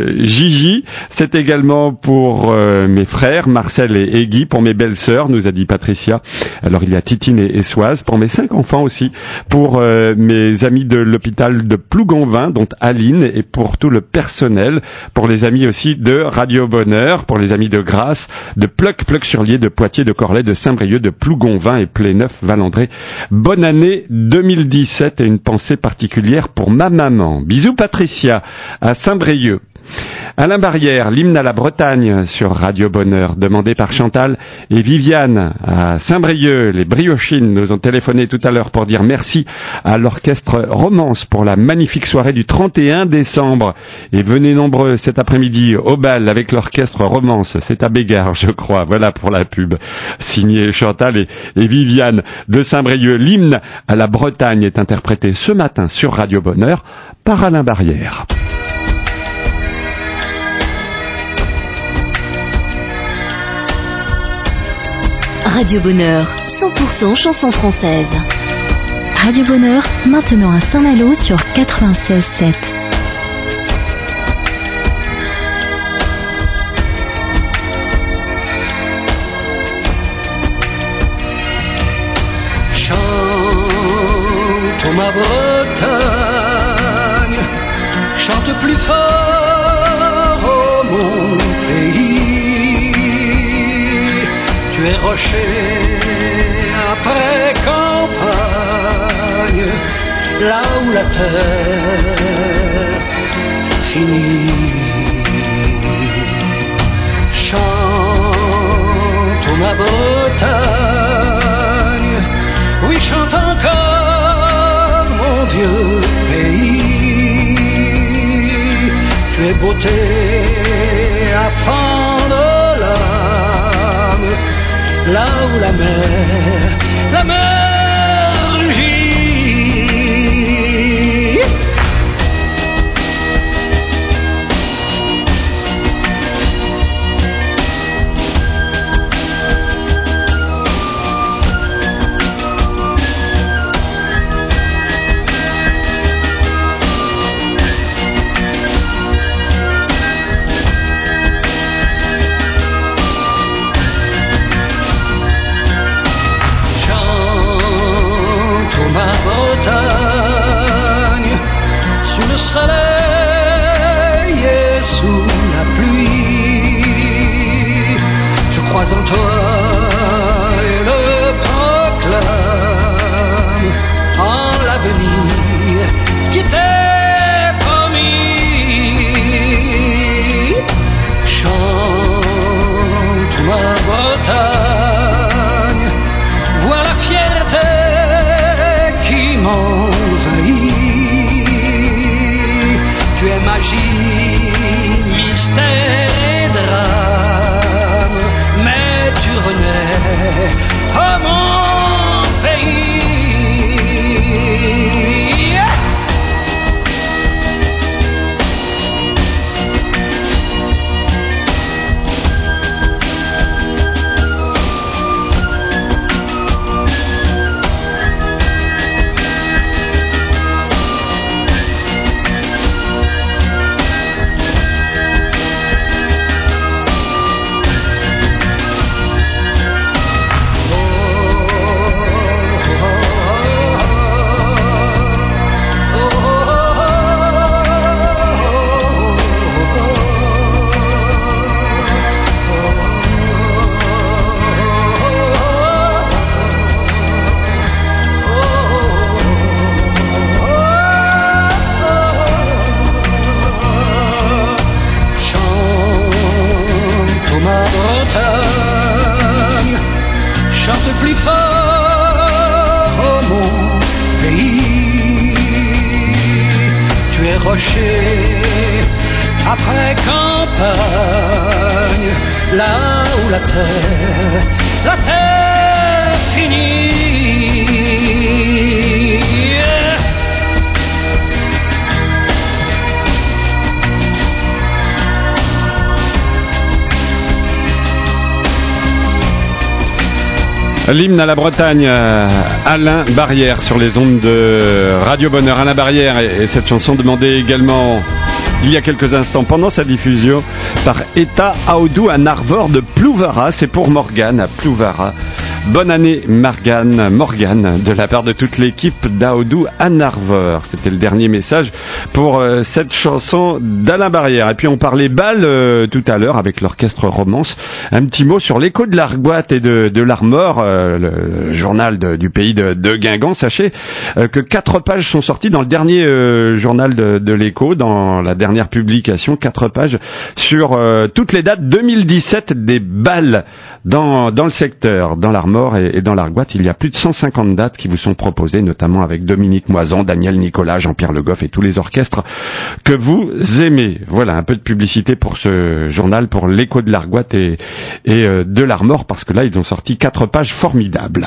Gigi. C'est également pour mes frères Marcel et Guy, pour mes belles-sœurs, nous a dit Patricia. Alors il y a Titine et Soise, pour mes 5 enfants aussi, pour mes amis de l'hôpital de Plougonvin, dont Aline, et pour tout le personnel, pour les amis aussi de Radio Bonheur, pour les amis de Grasse, de Pleuc-sur-Lier, de Poitiers, de Corlay, de Saint-Brieuc, de Plougonvin et Pléneuf, Valandré. Bonne année 2017 et une pensée particulière pour ma maman. Bisous Patricia, à Saint-Brieuc. Alain Barrière, l'hymne à la Bretagne sur Radio Bonheur, demandé par Chantal et Viviane à Saint-Brieuc. Les Briochines nous ont téléphoné tout à l'heure pour dire merci à l'orchestre Romance pour la magnifique soirée du 31 décembre. Et venez nombreux cet après-midi au bal avec l'orchestre Romance. C'est à Bégard, je crois. Voilà pour la pub. Signé Chantal et Viviane de Saint-Brieuc. L'hymne à la Bretagne est interprété ce matin sur Radio Bonheur par Alain Barrière. Radio Bonheur, 100% chansons françaises. Radio Bonheur, maintenant à Saint-Malo sur 96.7. Chante ma Bretagne, chante plus fort, oh mon pays. Tu es rocher après campagne, là où la terre finit. Chante ma Bretagne, oui chante encore. beauté à fendre l'âme, là où la mer rugit. Après campagne, là où la terre finit. L'hymne à la Bretagne, Alain Barrière sur les ondes de Radio Bonheur. Alain Barrière et cette chanson demandée également il y a quelques instants pendant sa diffusion par Eta Aoudou à Narvor de Plouvara. C'est pour Morgane à Plouvara. Bonne année Morgane, de la part de toute l'équipe d'Aoudou à Narvor. C'était le dernier message pour cette chanson d'Alain Barrière. Et puis on parlait bal tout à l'heure avec l'orchestre Romance. Un petit mot sur l'écho de l'Argoate et de l'Armor, le journal du pays de Guingamp. Sachez que 4 pages sont sorties dans le dernier journal de l'écho, dans la dernière publication, 4 pages sur toutes les dates 2017 des bals dans le secteur, dans l'Armor et dans l'Argoate. Il y a plus de 150 dates qui vous sont proposées, notamment avec Dominique Moisan, Daniel Nicolas, Jean-Pierre Le Goff et tous les orchestres que vous aimez. Voilà, un peu de publicité pour ce journal, pour l'écho de l'Argoate et de l'Armor, parce que là, ils ont sorti 4 pages formidables.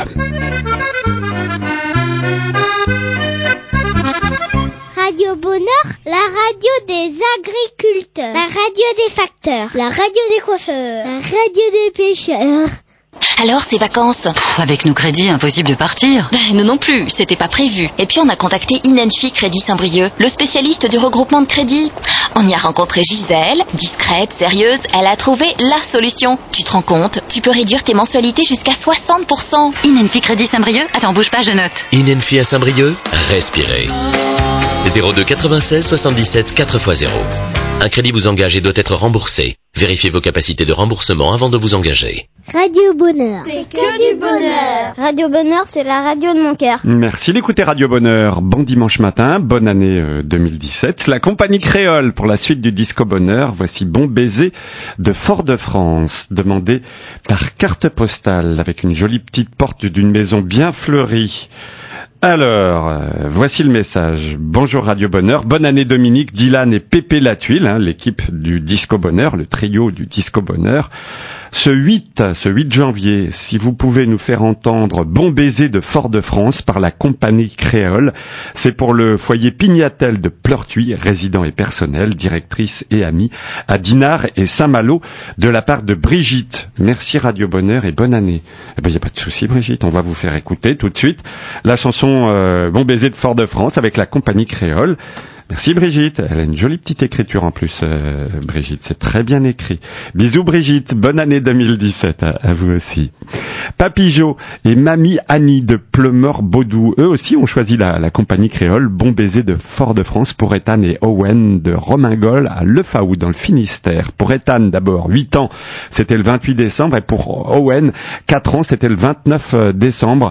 Radio Bonheur, la radio des agriculteurs, la radio des facteurs, la radio des coiffeurs, la radio des pêcheurs. Alors, ces vacances? Avec nos crédits, impossible de partir. Nous non plus, c'était pas prévu. Et puis on a contacté Inenfi Crédit Saint-Brieuc, le spécialiste du regroupement de crédit. On y a rencontré Gisèle, discrète, sérieuse, elle a trouvé la solution. Tu te rends compte? Tu peux réduire tes mensualités jusqu'à 60%. Inenfi Crédit Saint-Brieuc? Attends, bouge pas, je note. Inenfi à Saint-Brieuc, respirez. 02 96 77 4x0. Un crédit vous engage et doit être remboursé. Vérifiez vos capacités de remboursement avant de vous engager. Radio Bonheur. C'est que du bonheur. Radio Bonheur, c'est la radio de mon cœur. Merci d'écouter Radio Bonheur. Bon dimanche matin, bonne année 2017. La compagnie créole pour la suite du Disco Bonheur. Voici Bon Baiser de Fort-de-France, demandé par carte postale avec une jolie petite porte d'une maison bien fleurie. Alors, voici le message. Bonjour Radio Bonheur, bonne année Dominique, Dylan et Pépé Latuile, l'équipe du Disco Bonheur, le trio du Disco Bonheur. Ce 8 janvier, si vous pouvez nous faire entendre Bon baiser de Fort-de-France par la compagnie créole, c'est pour le foyer Pignatel de Pleurtuis, résident et personnel, directrice et amie, à Dinard et Saint-Malo, de la part de Brigitte. Merci Radio Bonheur et bonne année. Eh ben, y a pas de souci Brigitte, on va vous faire écouter tout de suite la chanson Bon baiser de Fort-de-France avec la compagnie créole. Merci Brigitte, elle a une jolie petite écriture en plus, Brigitte, c'est très bien écrit. Bisous Brigitte, bonne année 2017 à vous aussi. Papy Jo et Mamie Annie de Pleumeur-Baudou, eux aussi ont choisi la compagnie créole Bon baiser de Fort-de-France pour Ethan et Owen de Romingol à Lefaou dans le Finistère. Pour Ethan d'abord, 8 ans, c'était le 28 décembre et pour Owen, 4 ans, c'était le 29 décembre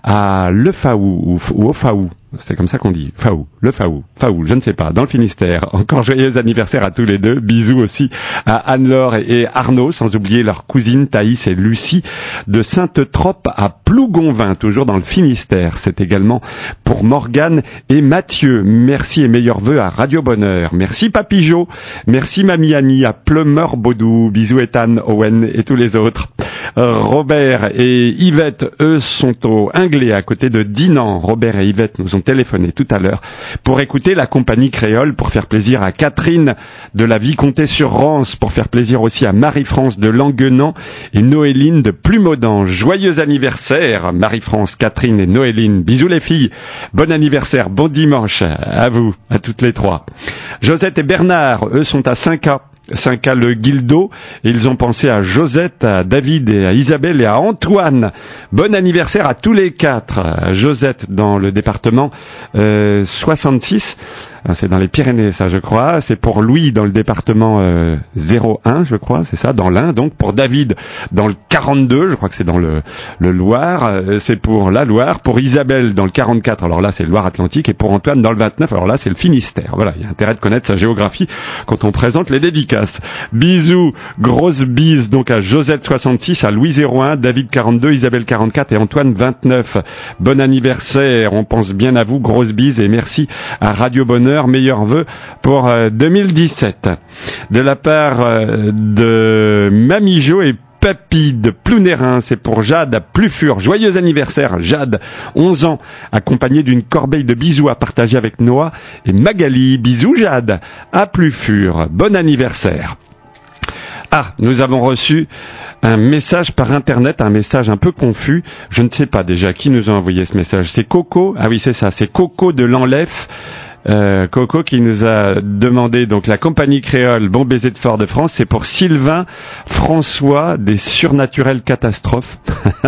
à Lefaou ou au Faou. C'est comme ça qu'on dit, Faou, je ne sais pas, dans le Finistère. Encore joyeux anniversaire à tous les deux. Bisous aussi à Anne-Laure et Arnaud, sans oublier leurs cousines Thaïs et Lucie de Sainte-Trope à Plougonvin, toujours dans le Finistère. C'est également pour Morgane et Mathieu. Merci et meilleurs vœux à Radio Bonheur. Merci Papy Jo, merci Mamie Annie à Pleumeur-Baudou. Bisous Ethan, Owen et tous les autres. Robert et Yvette, eux, sont au Inglé, à côté de Dinan. Robert et Yvette nous ont téléphoné tout à l'heure pour écouter la compagnie créole, pour faire plaisir à Catherine de la Vicomté-sur-Rance, pour faire plaisir aussi à Marie-France de Languenan et Noéline de Plumaudan. Joyeux anniversaire, Marie-France, Catherine et Noéline. Bisous les filles, bon anniversaire, bon dimanche à vous, à toutes les trois. Josette et Bernard, eux, sont à 5A. 5A le Guildo, et ils ont pensé à Josette, à David et à Isabelle et à Antoine. Bon anniversaire à tous les quatre. À Josette dans le département 66. C'est dans les Pyrénées, ça, je crois. C'est pour Louis dans le département 01, je crois, c'est ça, dans l'Ain. Donc pour David dans le 42, je crois que c'est dans le Loir. C'est pour la Loire. Pour Isabelle dans le 44, alors là c'est le Loire-Atlantique. Et pour Antoine dans le 29, alors là c'est le Finistère. Voilà, il y a intérêt de connaître sa géographie quand on présente les dédicaces. Bisous, grosse bise donc à Josette 66, à Louis 01, David 42, Isabelle 44 et Antoine 29. Bon anniversaire, on pense bien à vous, grosse bise et merci à Radio Bonheur. Meilleurs vœux pour 2017. De la part de Mamie Jo et Papy de Plounérin, c'est pour Jade à Plufur. Joyeux anniversaire Jade, 11 ans, accompagné d'une corbeille de bisous à partager avec Noah et Magali. Bisous Jade à Plufur. Bon anniversaire. Ah, nous avons reçu un message par internet, un message un peu confus. Je ne sais pas déjà qui nous a envoyé ce message. C'est Coco. Ah oui, c'est ça, c'est Coco de l'Enlef. Coco qui nous a demandé donc la compagnie créole Bon baiser de Fort-de-France, c'est pour Sylvain François des surnaturelles catastrophes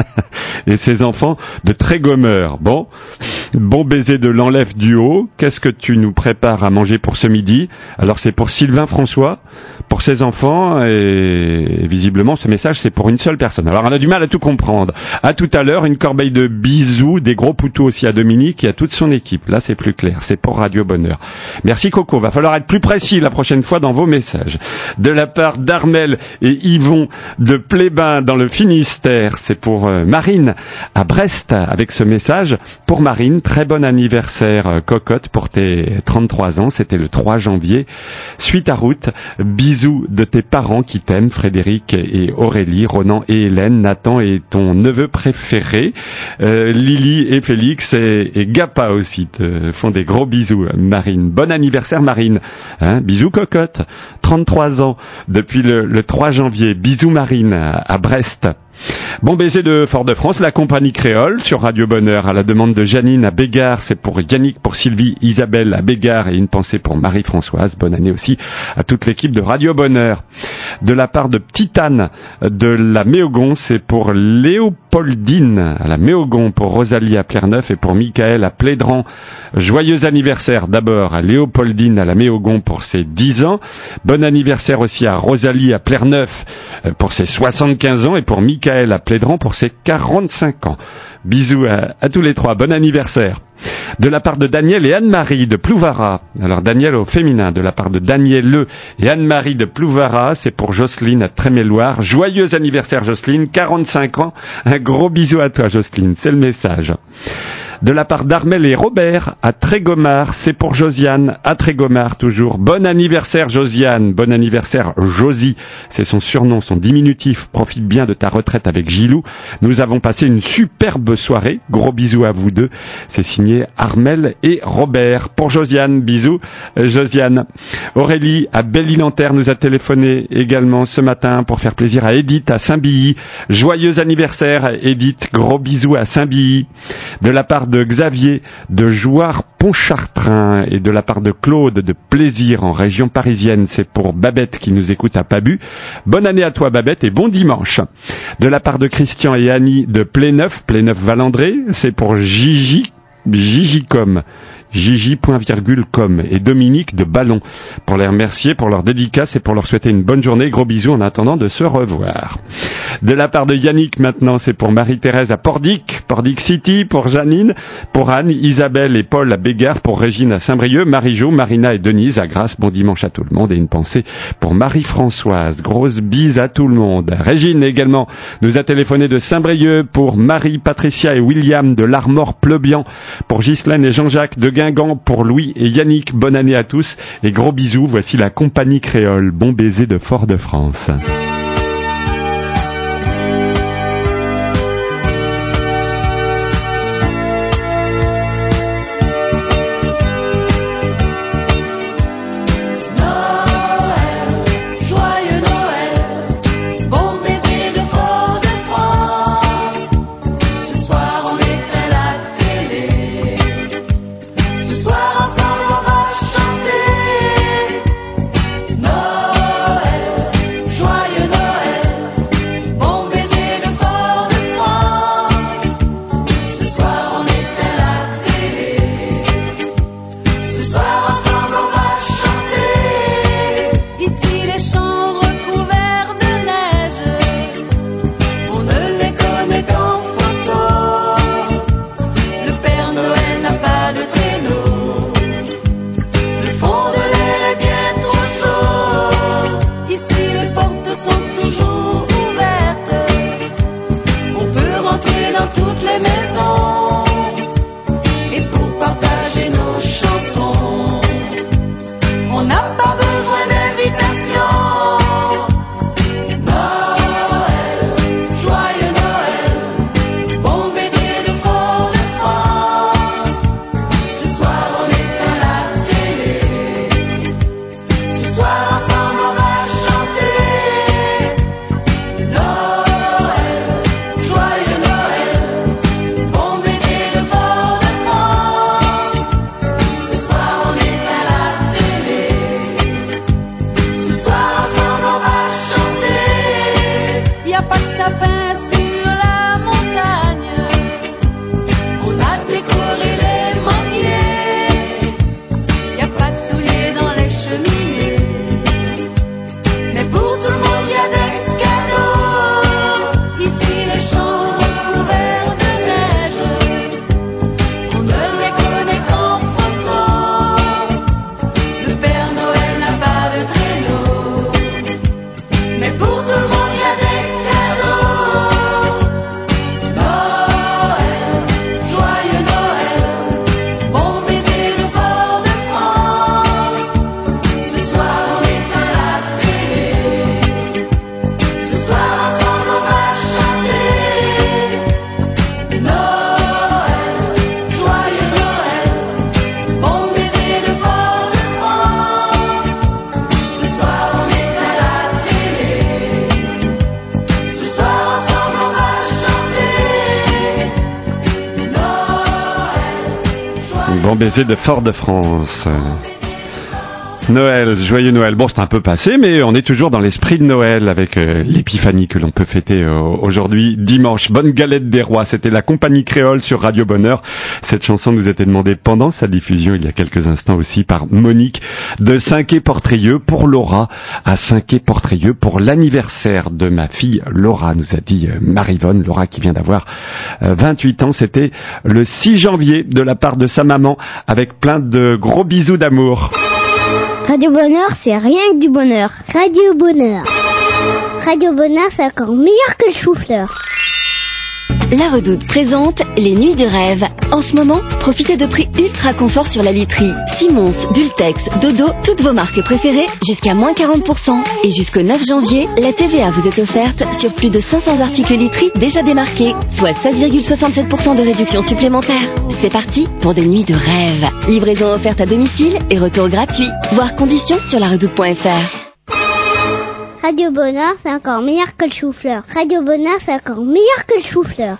et ses enfants de Trégomeur. Bon baiser de l'Enlève du Haut, qu'est-ce que tu nous prépares à manger pour ce midi? Alors c'est pour Sylvain François, pour ses enfants, et visiblement ce message c'est pour une seule personne. Alors on a du mal à tout comprendre. À tout à l'heure, une corbeille de bisous, des gros poutous aussi à Dominique et à toute son équipe. Là c'est plus clair, c'est pour Radio Bonheur. Merci Coco, va falloir être plus précis la prochaine fois dans vos messages. De la part d'Armel et Yvon de Plébin dans le Finistère, c'est pour Marine à Brest avec ce message. Pour Marine, très bon anniversaire cocotte pour tes 33 ans, c'était le 3 janvier. Suite à route, bisous de tes parents qui t'aiment, Frédéric et Aurélie, Ronan et Hélène, Nathan et ton neveu préféré, Lily et Félix et Gappa aussi te font des gros bisous. Marine, bon anniversaire Marine, bisous cocotte, 33 ans depuis le 3 janvier, bisous Marine à Brest. Bon baiser de Fort-de-France, la compagnie créole sur Radio Bonheur à la demande de Janine à Bégard, c'est pour Yannick, pour Sylvie, Isabelle à Bégard et une pensée pour Marie-Françoise. Bonne année aussi à toute l'équipe de Radio Bonheur. De la part de Petite Anne de la Méogon, c'est pour Léopoldine à la Méogon, pour Rosalie à Pleurneuf et pour Michael à Plédran. Joyeux anniversaire d'abord à Léopoldine à la Méogon pour ses 10 ans. Bon anniversaire aussi à Rosalie à Pleurneuf pour ses 75 ans et pour Michael à Plédran pour ses 45 ans. Bisous à tous les trois, bon anniversaire. De la part de Daniel et Anne-Marie de Plouvara. Alors Daniel au féminin, de la part de Daniel et Anne-Marie de Plouvara, c'est pour Jocelyne à Tréméloire. Joyeux anniversaire Jocelyne, 45 ans. Un gros bisou à toi Jocelyne, c'est le message. de la part d'Armel et Robert à Trégomard. C'est pour Josiane à Trégomard toujours. Bon anniversaire Josiane, bon anniversaire Josie. C'est son surnom, son diminutif. Profite bien de ta retraite avec Gilou. Nous avons passé une superbe soirée. Gros bisous à vous deux. C'est signé Armel et Robert. Pour Josiane, bisous Josiane. Aurélie à Belle-Île-en-Terre nous a téléphoné également ce matin pour faire plaisir à Edith à Saint-Billy. Joyeux anniversaire Edith, gros bisous à Saint-Billy. De la part de Xavier de Jouarre-Pontchartrain et de la part de Claude de Plaisir en région parisienne, c'est pour Babette qui nous écoute à Pabu. Bonne année à toi Babette et bon dimanche. De la part de Christian et Annie de Pléneuf-Valandré, c'est pour Gigi.com et Dominique de Ballon pour les remercier pour leur dédicace et pour leur souhaiter une bonne journée. Gros bisous en attendant de se revoir. De la part de Yannick maintenant, c'est pour Marie-Thérèse à Pordic City, pour Janine, pour Anne, Isabelle et Paul à Bégard, pour Régine à Saint-Brieuc, Marie-Jo, Marina et Denise à Grasse. Bon dimanche à tout le monde et une pensée pour Marie-Françoise. Grosse bise à tout le monde. Régine également nous a téléphoné de Saint-Brieuc pour Marie, Patricia et William de l'Armor-Pleubian, pour Ghislaine et Jean-Jacques de Guingamp, pour Louis et Yannick. Bonne année à tous et gros bisous. Voici la compagnie créole. Bon baiser de Fort-de-France. Bon baiser de Fort-de-France. Noël, joyeux Noël. Bon, c'est un peu passé, mais on est toujours dans l'esprit de Noël avec l'épiphanie que l'on peut fêter aujourd'hui, dimanche. Bonne galette des rois, c'était la compagnie créole sur Radio Bonheur. Cette chanson nous était demandée pendant sa diffusion il y a quelques instants aussi par Monique de Saint-Quay-Portrieux pour Laura à Saint-Quay-Portrieux pour l'anniversaire de ma fille Laura, nous a dit Marivonne. Laura qui vient d'avoir 28 ans, c'était le 6 janvier de la part de sa maman avec plein de gros bisous d'amour. Radio Bonheur, c'est rien que du bonheur. Radio Bonheur. Radio Bonheur, c'est encore meilleur que le chou-fleur. La Redoute présente les Nuits de rêve. En ce moment, profitez de prix ultra confort sur la literie. Simons, Bultex, Dodo, toutes vos marques préférées, jusqu'à moins 40%. Et jusqu'au 9 janvier, la TVA vous est offerte sur plus de 500 articles literie déjà démarqués, soit 16,67% de réduction supplémentaire. C'est parti pour des nuits de rêve. Livraison offerte à domicile et retour gratuit. Voir conditions sur laredoute.fr. Radio Bonheur, c'est encore meilleur que le chou-fleur. Radio Bonheur, c'est encore meilleur que le chou-fleur.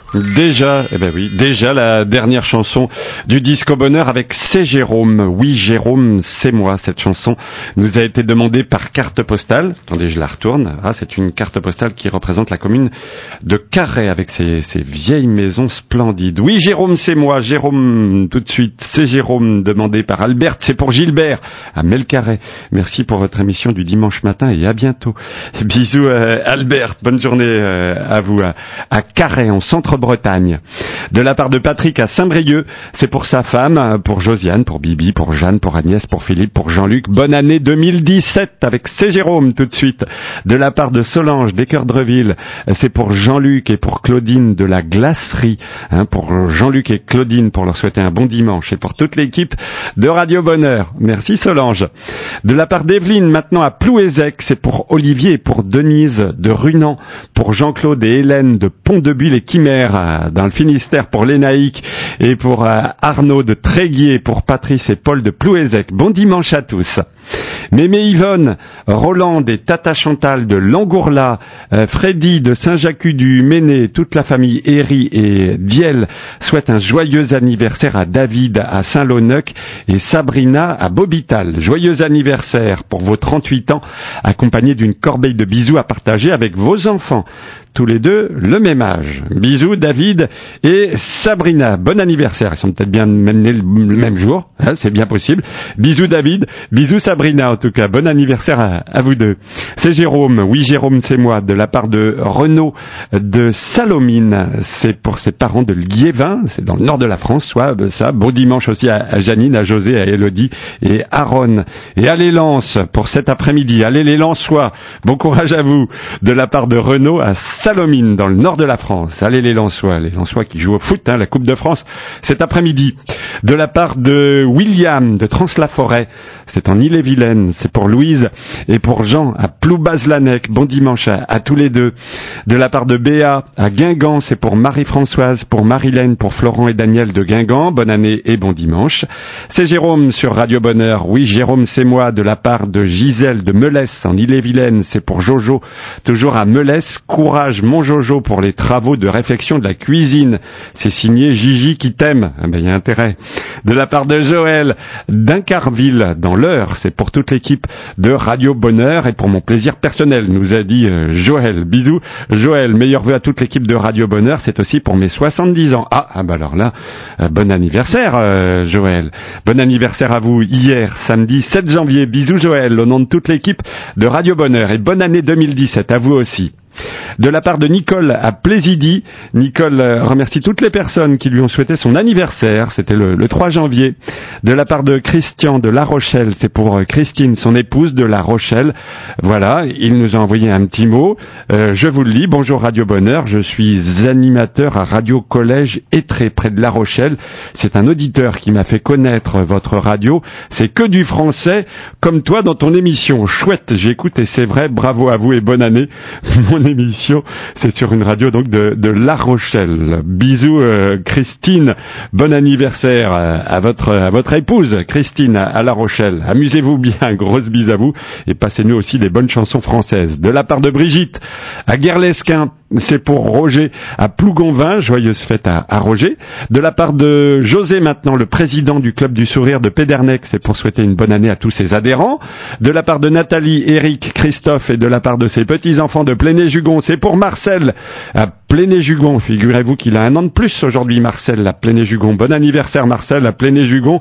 Déjà la dernière chanson du Disco Bonheur avec C'est Jérôme. Oui, Jérôme, c'est moi. Cette chanson nous a été demandée par carte postale. Attendez, je la retourne. C'est une carte postale qui représente la commune de Carhaix avec ses vieilles maisons splendides. Oui, Jérôme, c'est moi. Jérôme, tout de suite. C'est Jérôme, demandé par Albert. C'est pour Gilbert, à Melcarhaix. Merci pour votre émission du dimanche matin et à bientôt. Bisous Albert, bonne journée à vous à Carhaix en Centre-Bretagne. De la part de Patrick à Saint-Brieuc, c'est pour sa femme, pour Josiane, pour Bibi, pour Jeanne, pour Agnès, pour Philippe, pour Jean-Luc. Bonne année 2017 avec C'est Jérôme tout de suite. De la part de Solange d'Équeurdreville, c'est pour Jean-Luc et pour Claudine de la glacerie. Pour Jean-Luc et Claudine pour leur souhaiter un bon dimanche et pour toute l'équipe de Radio Bonheur. Merci Solange. De la part d'Evelyne maintenant à Plouézec, c'est pour Olivier et pour Denise de Runan, pour Jean-Claude et Hélène de Pont-de-Bulle et Quimère dans le Finistère, pour Lénaïque et pour Arnaud de Tréguier, pour Patrice et Paul de Plouézec. Bon dimanche à tous. Mémé Yvonne, Roland et Tata Chantal de Langourla, Freddy de Saint-Jacques du Méné, toute la famille Héry et Diel souhaite un joyeux anniversaire à David à Saint-Launeuc et Sabrina à Bobital. Joyeux anniversaire pour vos 38 ans, accompagné d'une corbeille de bisous à partager avec vos enfants. Tous les deux le même âge. Bisous David et Sabrina. Bon anniversaire. Ils sont peut-être bien nés le même jour. C'est bien possible. Bisous David. Bisous Sabrina en tout cas. Bon anniversaire à vous deux. C'est Jérôme. Oui Jérôme c'est moi. De la part de Renaud de Salomine. C'est pour ses parents de Liévin. C'est dans le nord de la France. Soit ça. Bon dimanche aussi à Janine, à José, à Elodie et Aaron. Et à les Lances pour cet après-midi. Allez les Lensois. Bon courage à vous. De la part de Renaud à Salomine, dans le nord de la France. Allez les Lensois qui jouent au foot, la Coupe de France, cet après-midi. De la part de William, de Trans-la-Forêt, c'est en Ille-et-Vilaine, c'est pour Louise et pour Jean, à Ploubaz-Lanec. Bon dimanche à tous les deux. De la part de Béa, à Guingamp, c'est pour Marie-Françoise, pour Marilène, pour Florent et Daniel de Guingamp. Bonne année et bon dimanche. C'est Jérôme sur Radio Bonheur. Oui, Jérôme, c'est moi. De la part de Gisèle de Melès, en Ille-et-Vilaine, c'est pour Jojo, toujours à Melès. Courage mon Jojo pour les travaux de réfection de la cuisine. C'est signé Gigi qui t'aime. Il y a intérêt. De la part de Joël d'Incarville dans l'Eure, c'est pour toute l'équipe de Radio Bonheur et pour mon plaisir personnel, nous a dit Joël. Bisous Joël, meilleurs vœux à toute l'équipe de Radio Bonheur, c'est aussi pour mes 70 ans. Alors là, bon anniversaire Joël. Bon anniversaire à vous hier, samedi 7 janvier. Bisous Joël, au nom de toute l'équipe de Radio Bonheur et bonne année 2017 à vous aussi. De la part de Nicole à Plaisidie, Nicole remercie toutes les personnes qui lui ont souhaité son anniversaire, c'était le 3 janvier. De la part de Christian de La Rochelle, c'est pour Christine, son épouse de La Rochelle. Voilà, il nous a envoyé un petit mot, je vous le lis. Bonjour Radio Bonheur, je suis animateur à Radio Collège Étré, près de La Rochelle. C'est un auditeur qui m'a fait connaître votre radio. C'est que du français, comme toi dans ton émission. Chouette, j'écoute et c'est vrai, bravo à vous et bonne année. Mon émission, c'est sur une radio donc de La Rochelle. Bisous Christine, bon anniversaire à votre épouse Christine à La Rochelle. Amusez-vous bien, grosse bise à vous et passez-nous aussi des bonnes chansons françaises. De la part de Brigitte à Guerlesquin, c'est pour Roger à Plougonvin, joyeuse fête à Roger. De la part de José maintenant, le président du Club du Sourire de Pédernec, c'est pour souhaiter une bonne année à tous ses adhérents. De la part de Nathalie, Eric, Christophe et de la part de ses petits-enfants de Pléné-Jugon, c'est pour Marcel à Pléné-Jugon. Figurez-vous qu'il a un an de plus aujourd'hui Marcel à Pléné-Jugon. Bon anniversaire Marcel à Pléné-Jugon,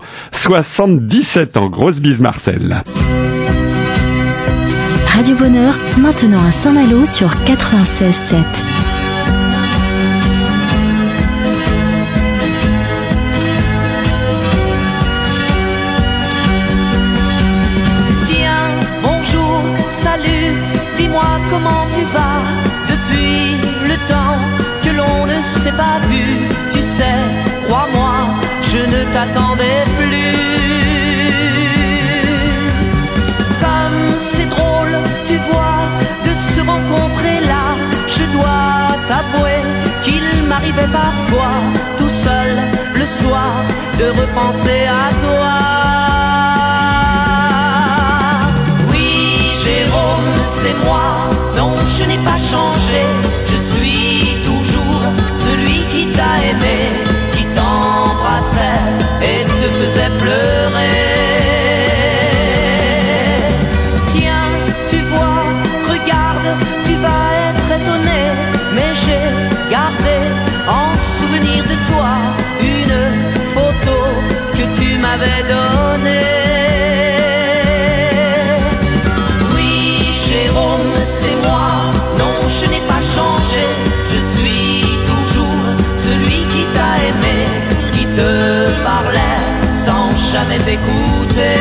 77 ans. Grosse bise Marcel. Radio Bonheur, maintenant à Saint-Malo sur 96.7. Tiens, bonjour, salut, dis-moi comment tu vas depuis le temps que l'on ne s'est pas jamais t'écouter.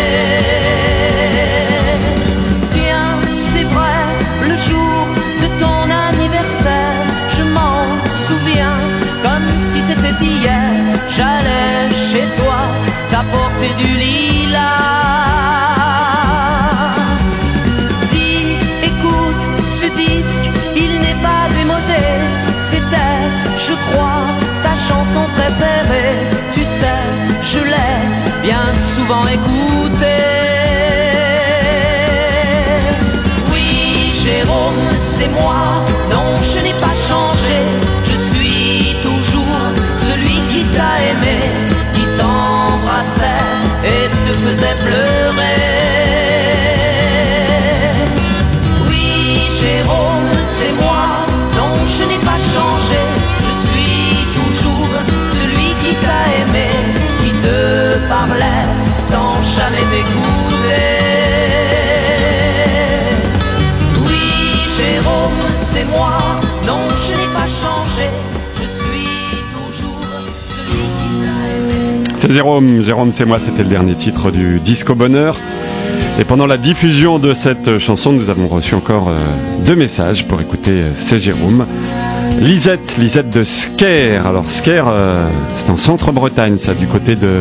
Tiens, c'est vrai, le jour de ton anniversaire, je m'en souviens comme si c'était hier. J'allais chez toi t'apporter du lilas. Dis, écoute, ce disque, il n'est pas démodé. C'était, je crois, ta chanson préférée. Tu sais, je l'ai bien souvent écoutée. Oui, Jérôme, c'est moi, non, je n'ai pas changé. Je suis toujours celui qui t'a aimé, qui t'embrassait et te faisait pleurer. Oui, Jérôme, c'est moi, non, je n'ai pas changé. Je suis toujours celui qui t'a aimé, qui te parlait sans jamais t'écouter. Oui, Jérôme, c'est moi, non, je n'ai pas changé. Je suis toujours celui qui t'a aimé. C'est Jérôme, c'est moi, c'était le dernier titre du Disco Bonheur. Et pendant la diffusion de cette chanson, nous avons reçu encore 2 messages pour écouter C'est Jérôme. Lisette de Sker. Alors Sker, c'est en centre-Bretagne, ça, du côté de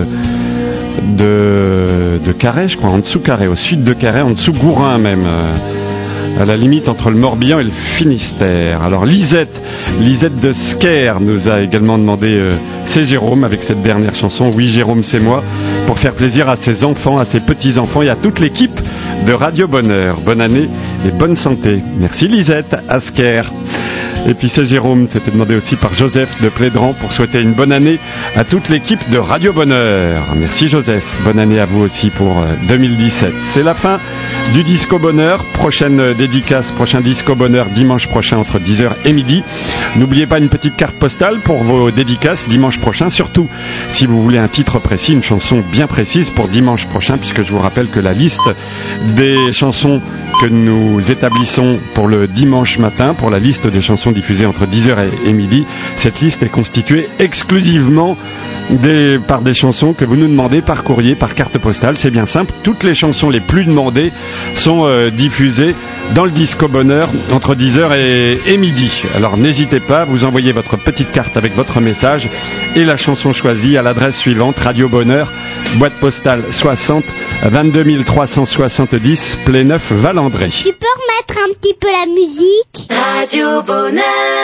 Carhaix, je crois, en dessous Carhaix, au sud de Carhaix, en dessous Gourin même, à la limite entre le Morbihan et le Finistère. Alors Lisette de Sker nous a également demandé C'est Jérôme avec cette dernière chanson, Oui Jérôme c'est moi, pour faire plaisir à ses enfants, à ses petits-enfants et à toute l'équipe de Radio Bonheur. Bonne année et bonne santé. Merci Lisette à Sker. Et puis C'est Jérôme, c'était demandé aussi par Joseph de Plédran pour souhaiter une bonne année à toute l'équipe de Radio Bonheur. Merci Joseph, bonne année à vous aussi pour 2017. C'est la fin du Disco Bonheur, prochaine dédicace, prochain Disco Bonheur dimanche prochain entre 10h et midi. N'oubliez pas une petite carte postale pour vos dédicaces dimanche prochain, surtout si vous voulez un titre précis, une chanson bien précise pour dimanche prochain, puisque je vous rappelle que la liste des chansons que nous établissons pour le dimanche matin, pour la liste des chansons diffusées entre 10h et midi, cette liste est constituée exclusivement par des chansons que vous nous demandez par courrier, par carte postale. C'est bien simple, toutes les chansons les plus demandées sont diffusées dans le Disco Bonheur entre 10h et midi. Alors n'hésitez pas, vous envoyez votre petite carte avec votre message et la chanson choisie à l'adresse suivante: Radio Bonheur, boîte postale 60 22 370 Pléneuf Valandré. Tu peux remettre un petit peu la musique? Radio Bonheur.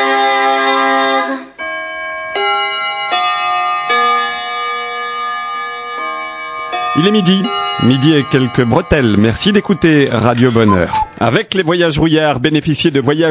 Il est midi et quelques bretelles. Merci d'écouter Radio Bonheur. Avec les voyages rouillards, bénéficiez de voyages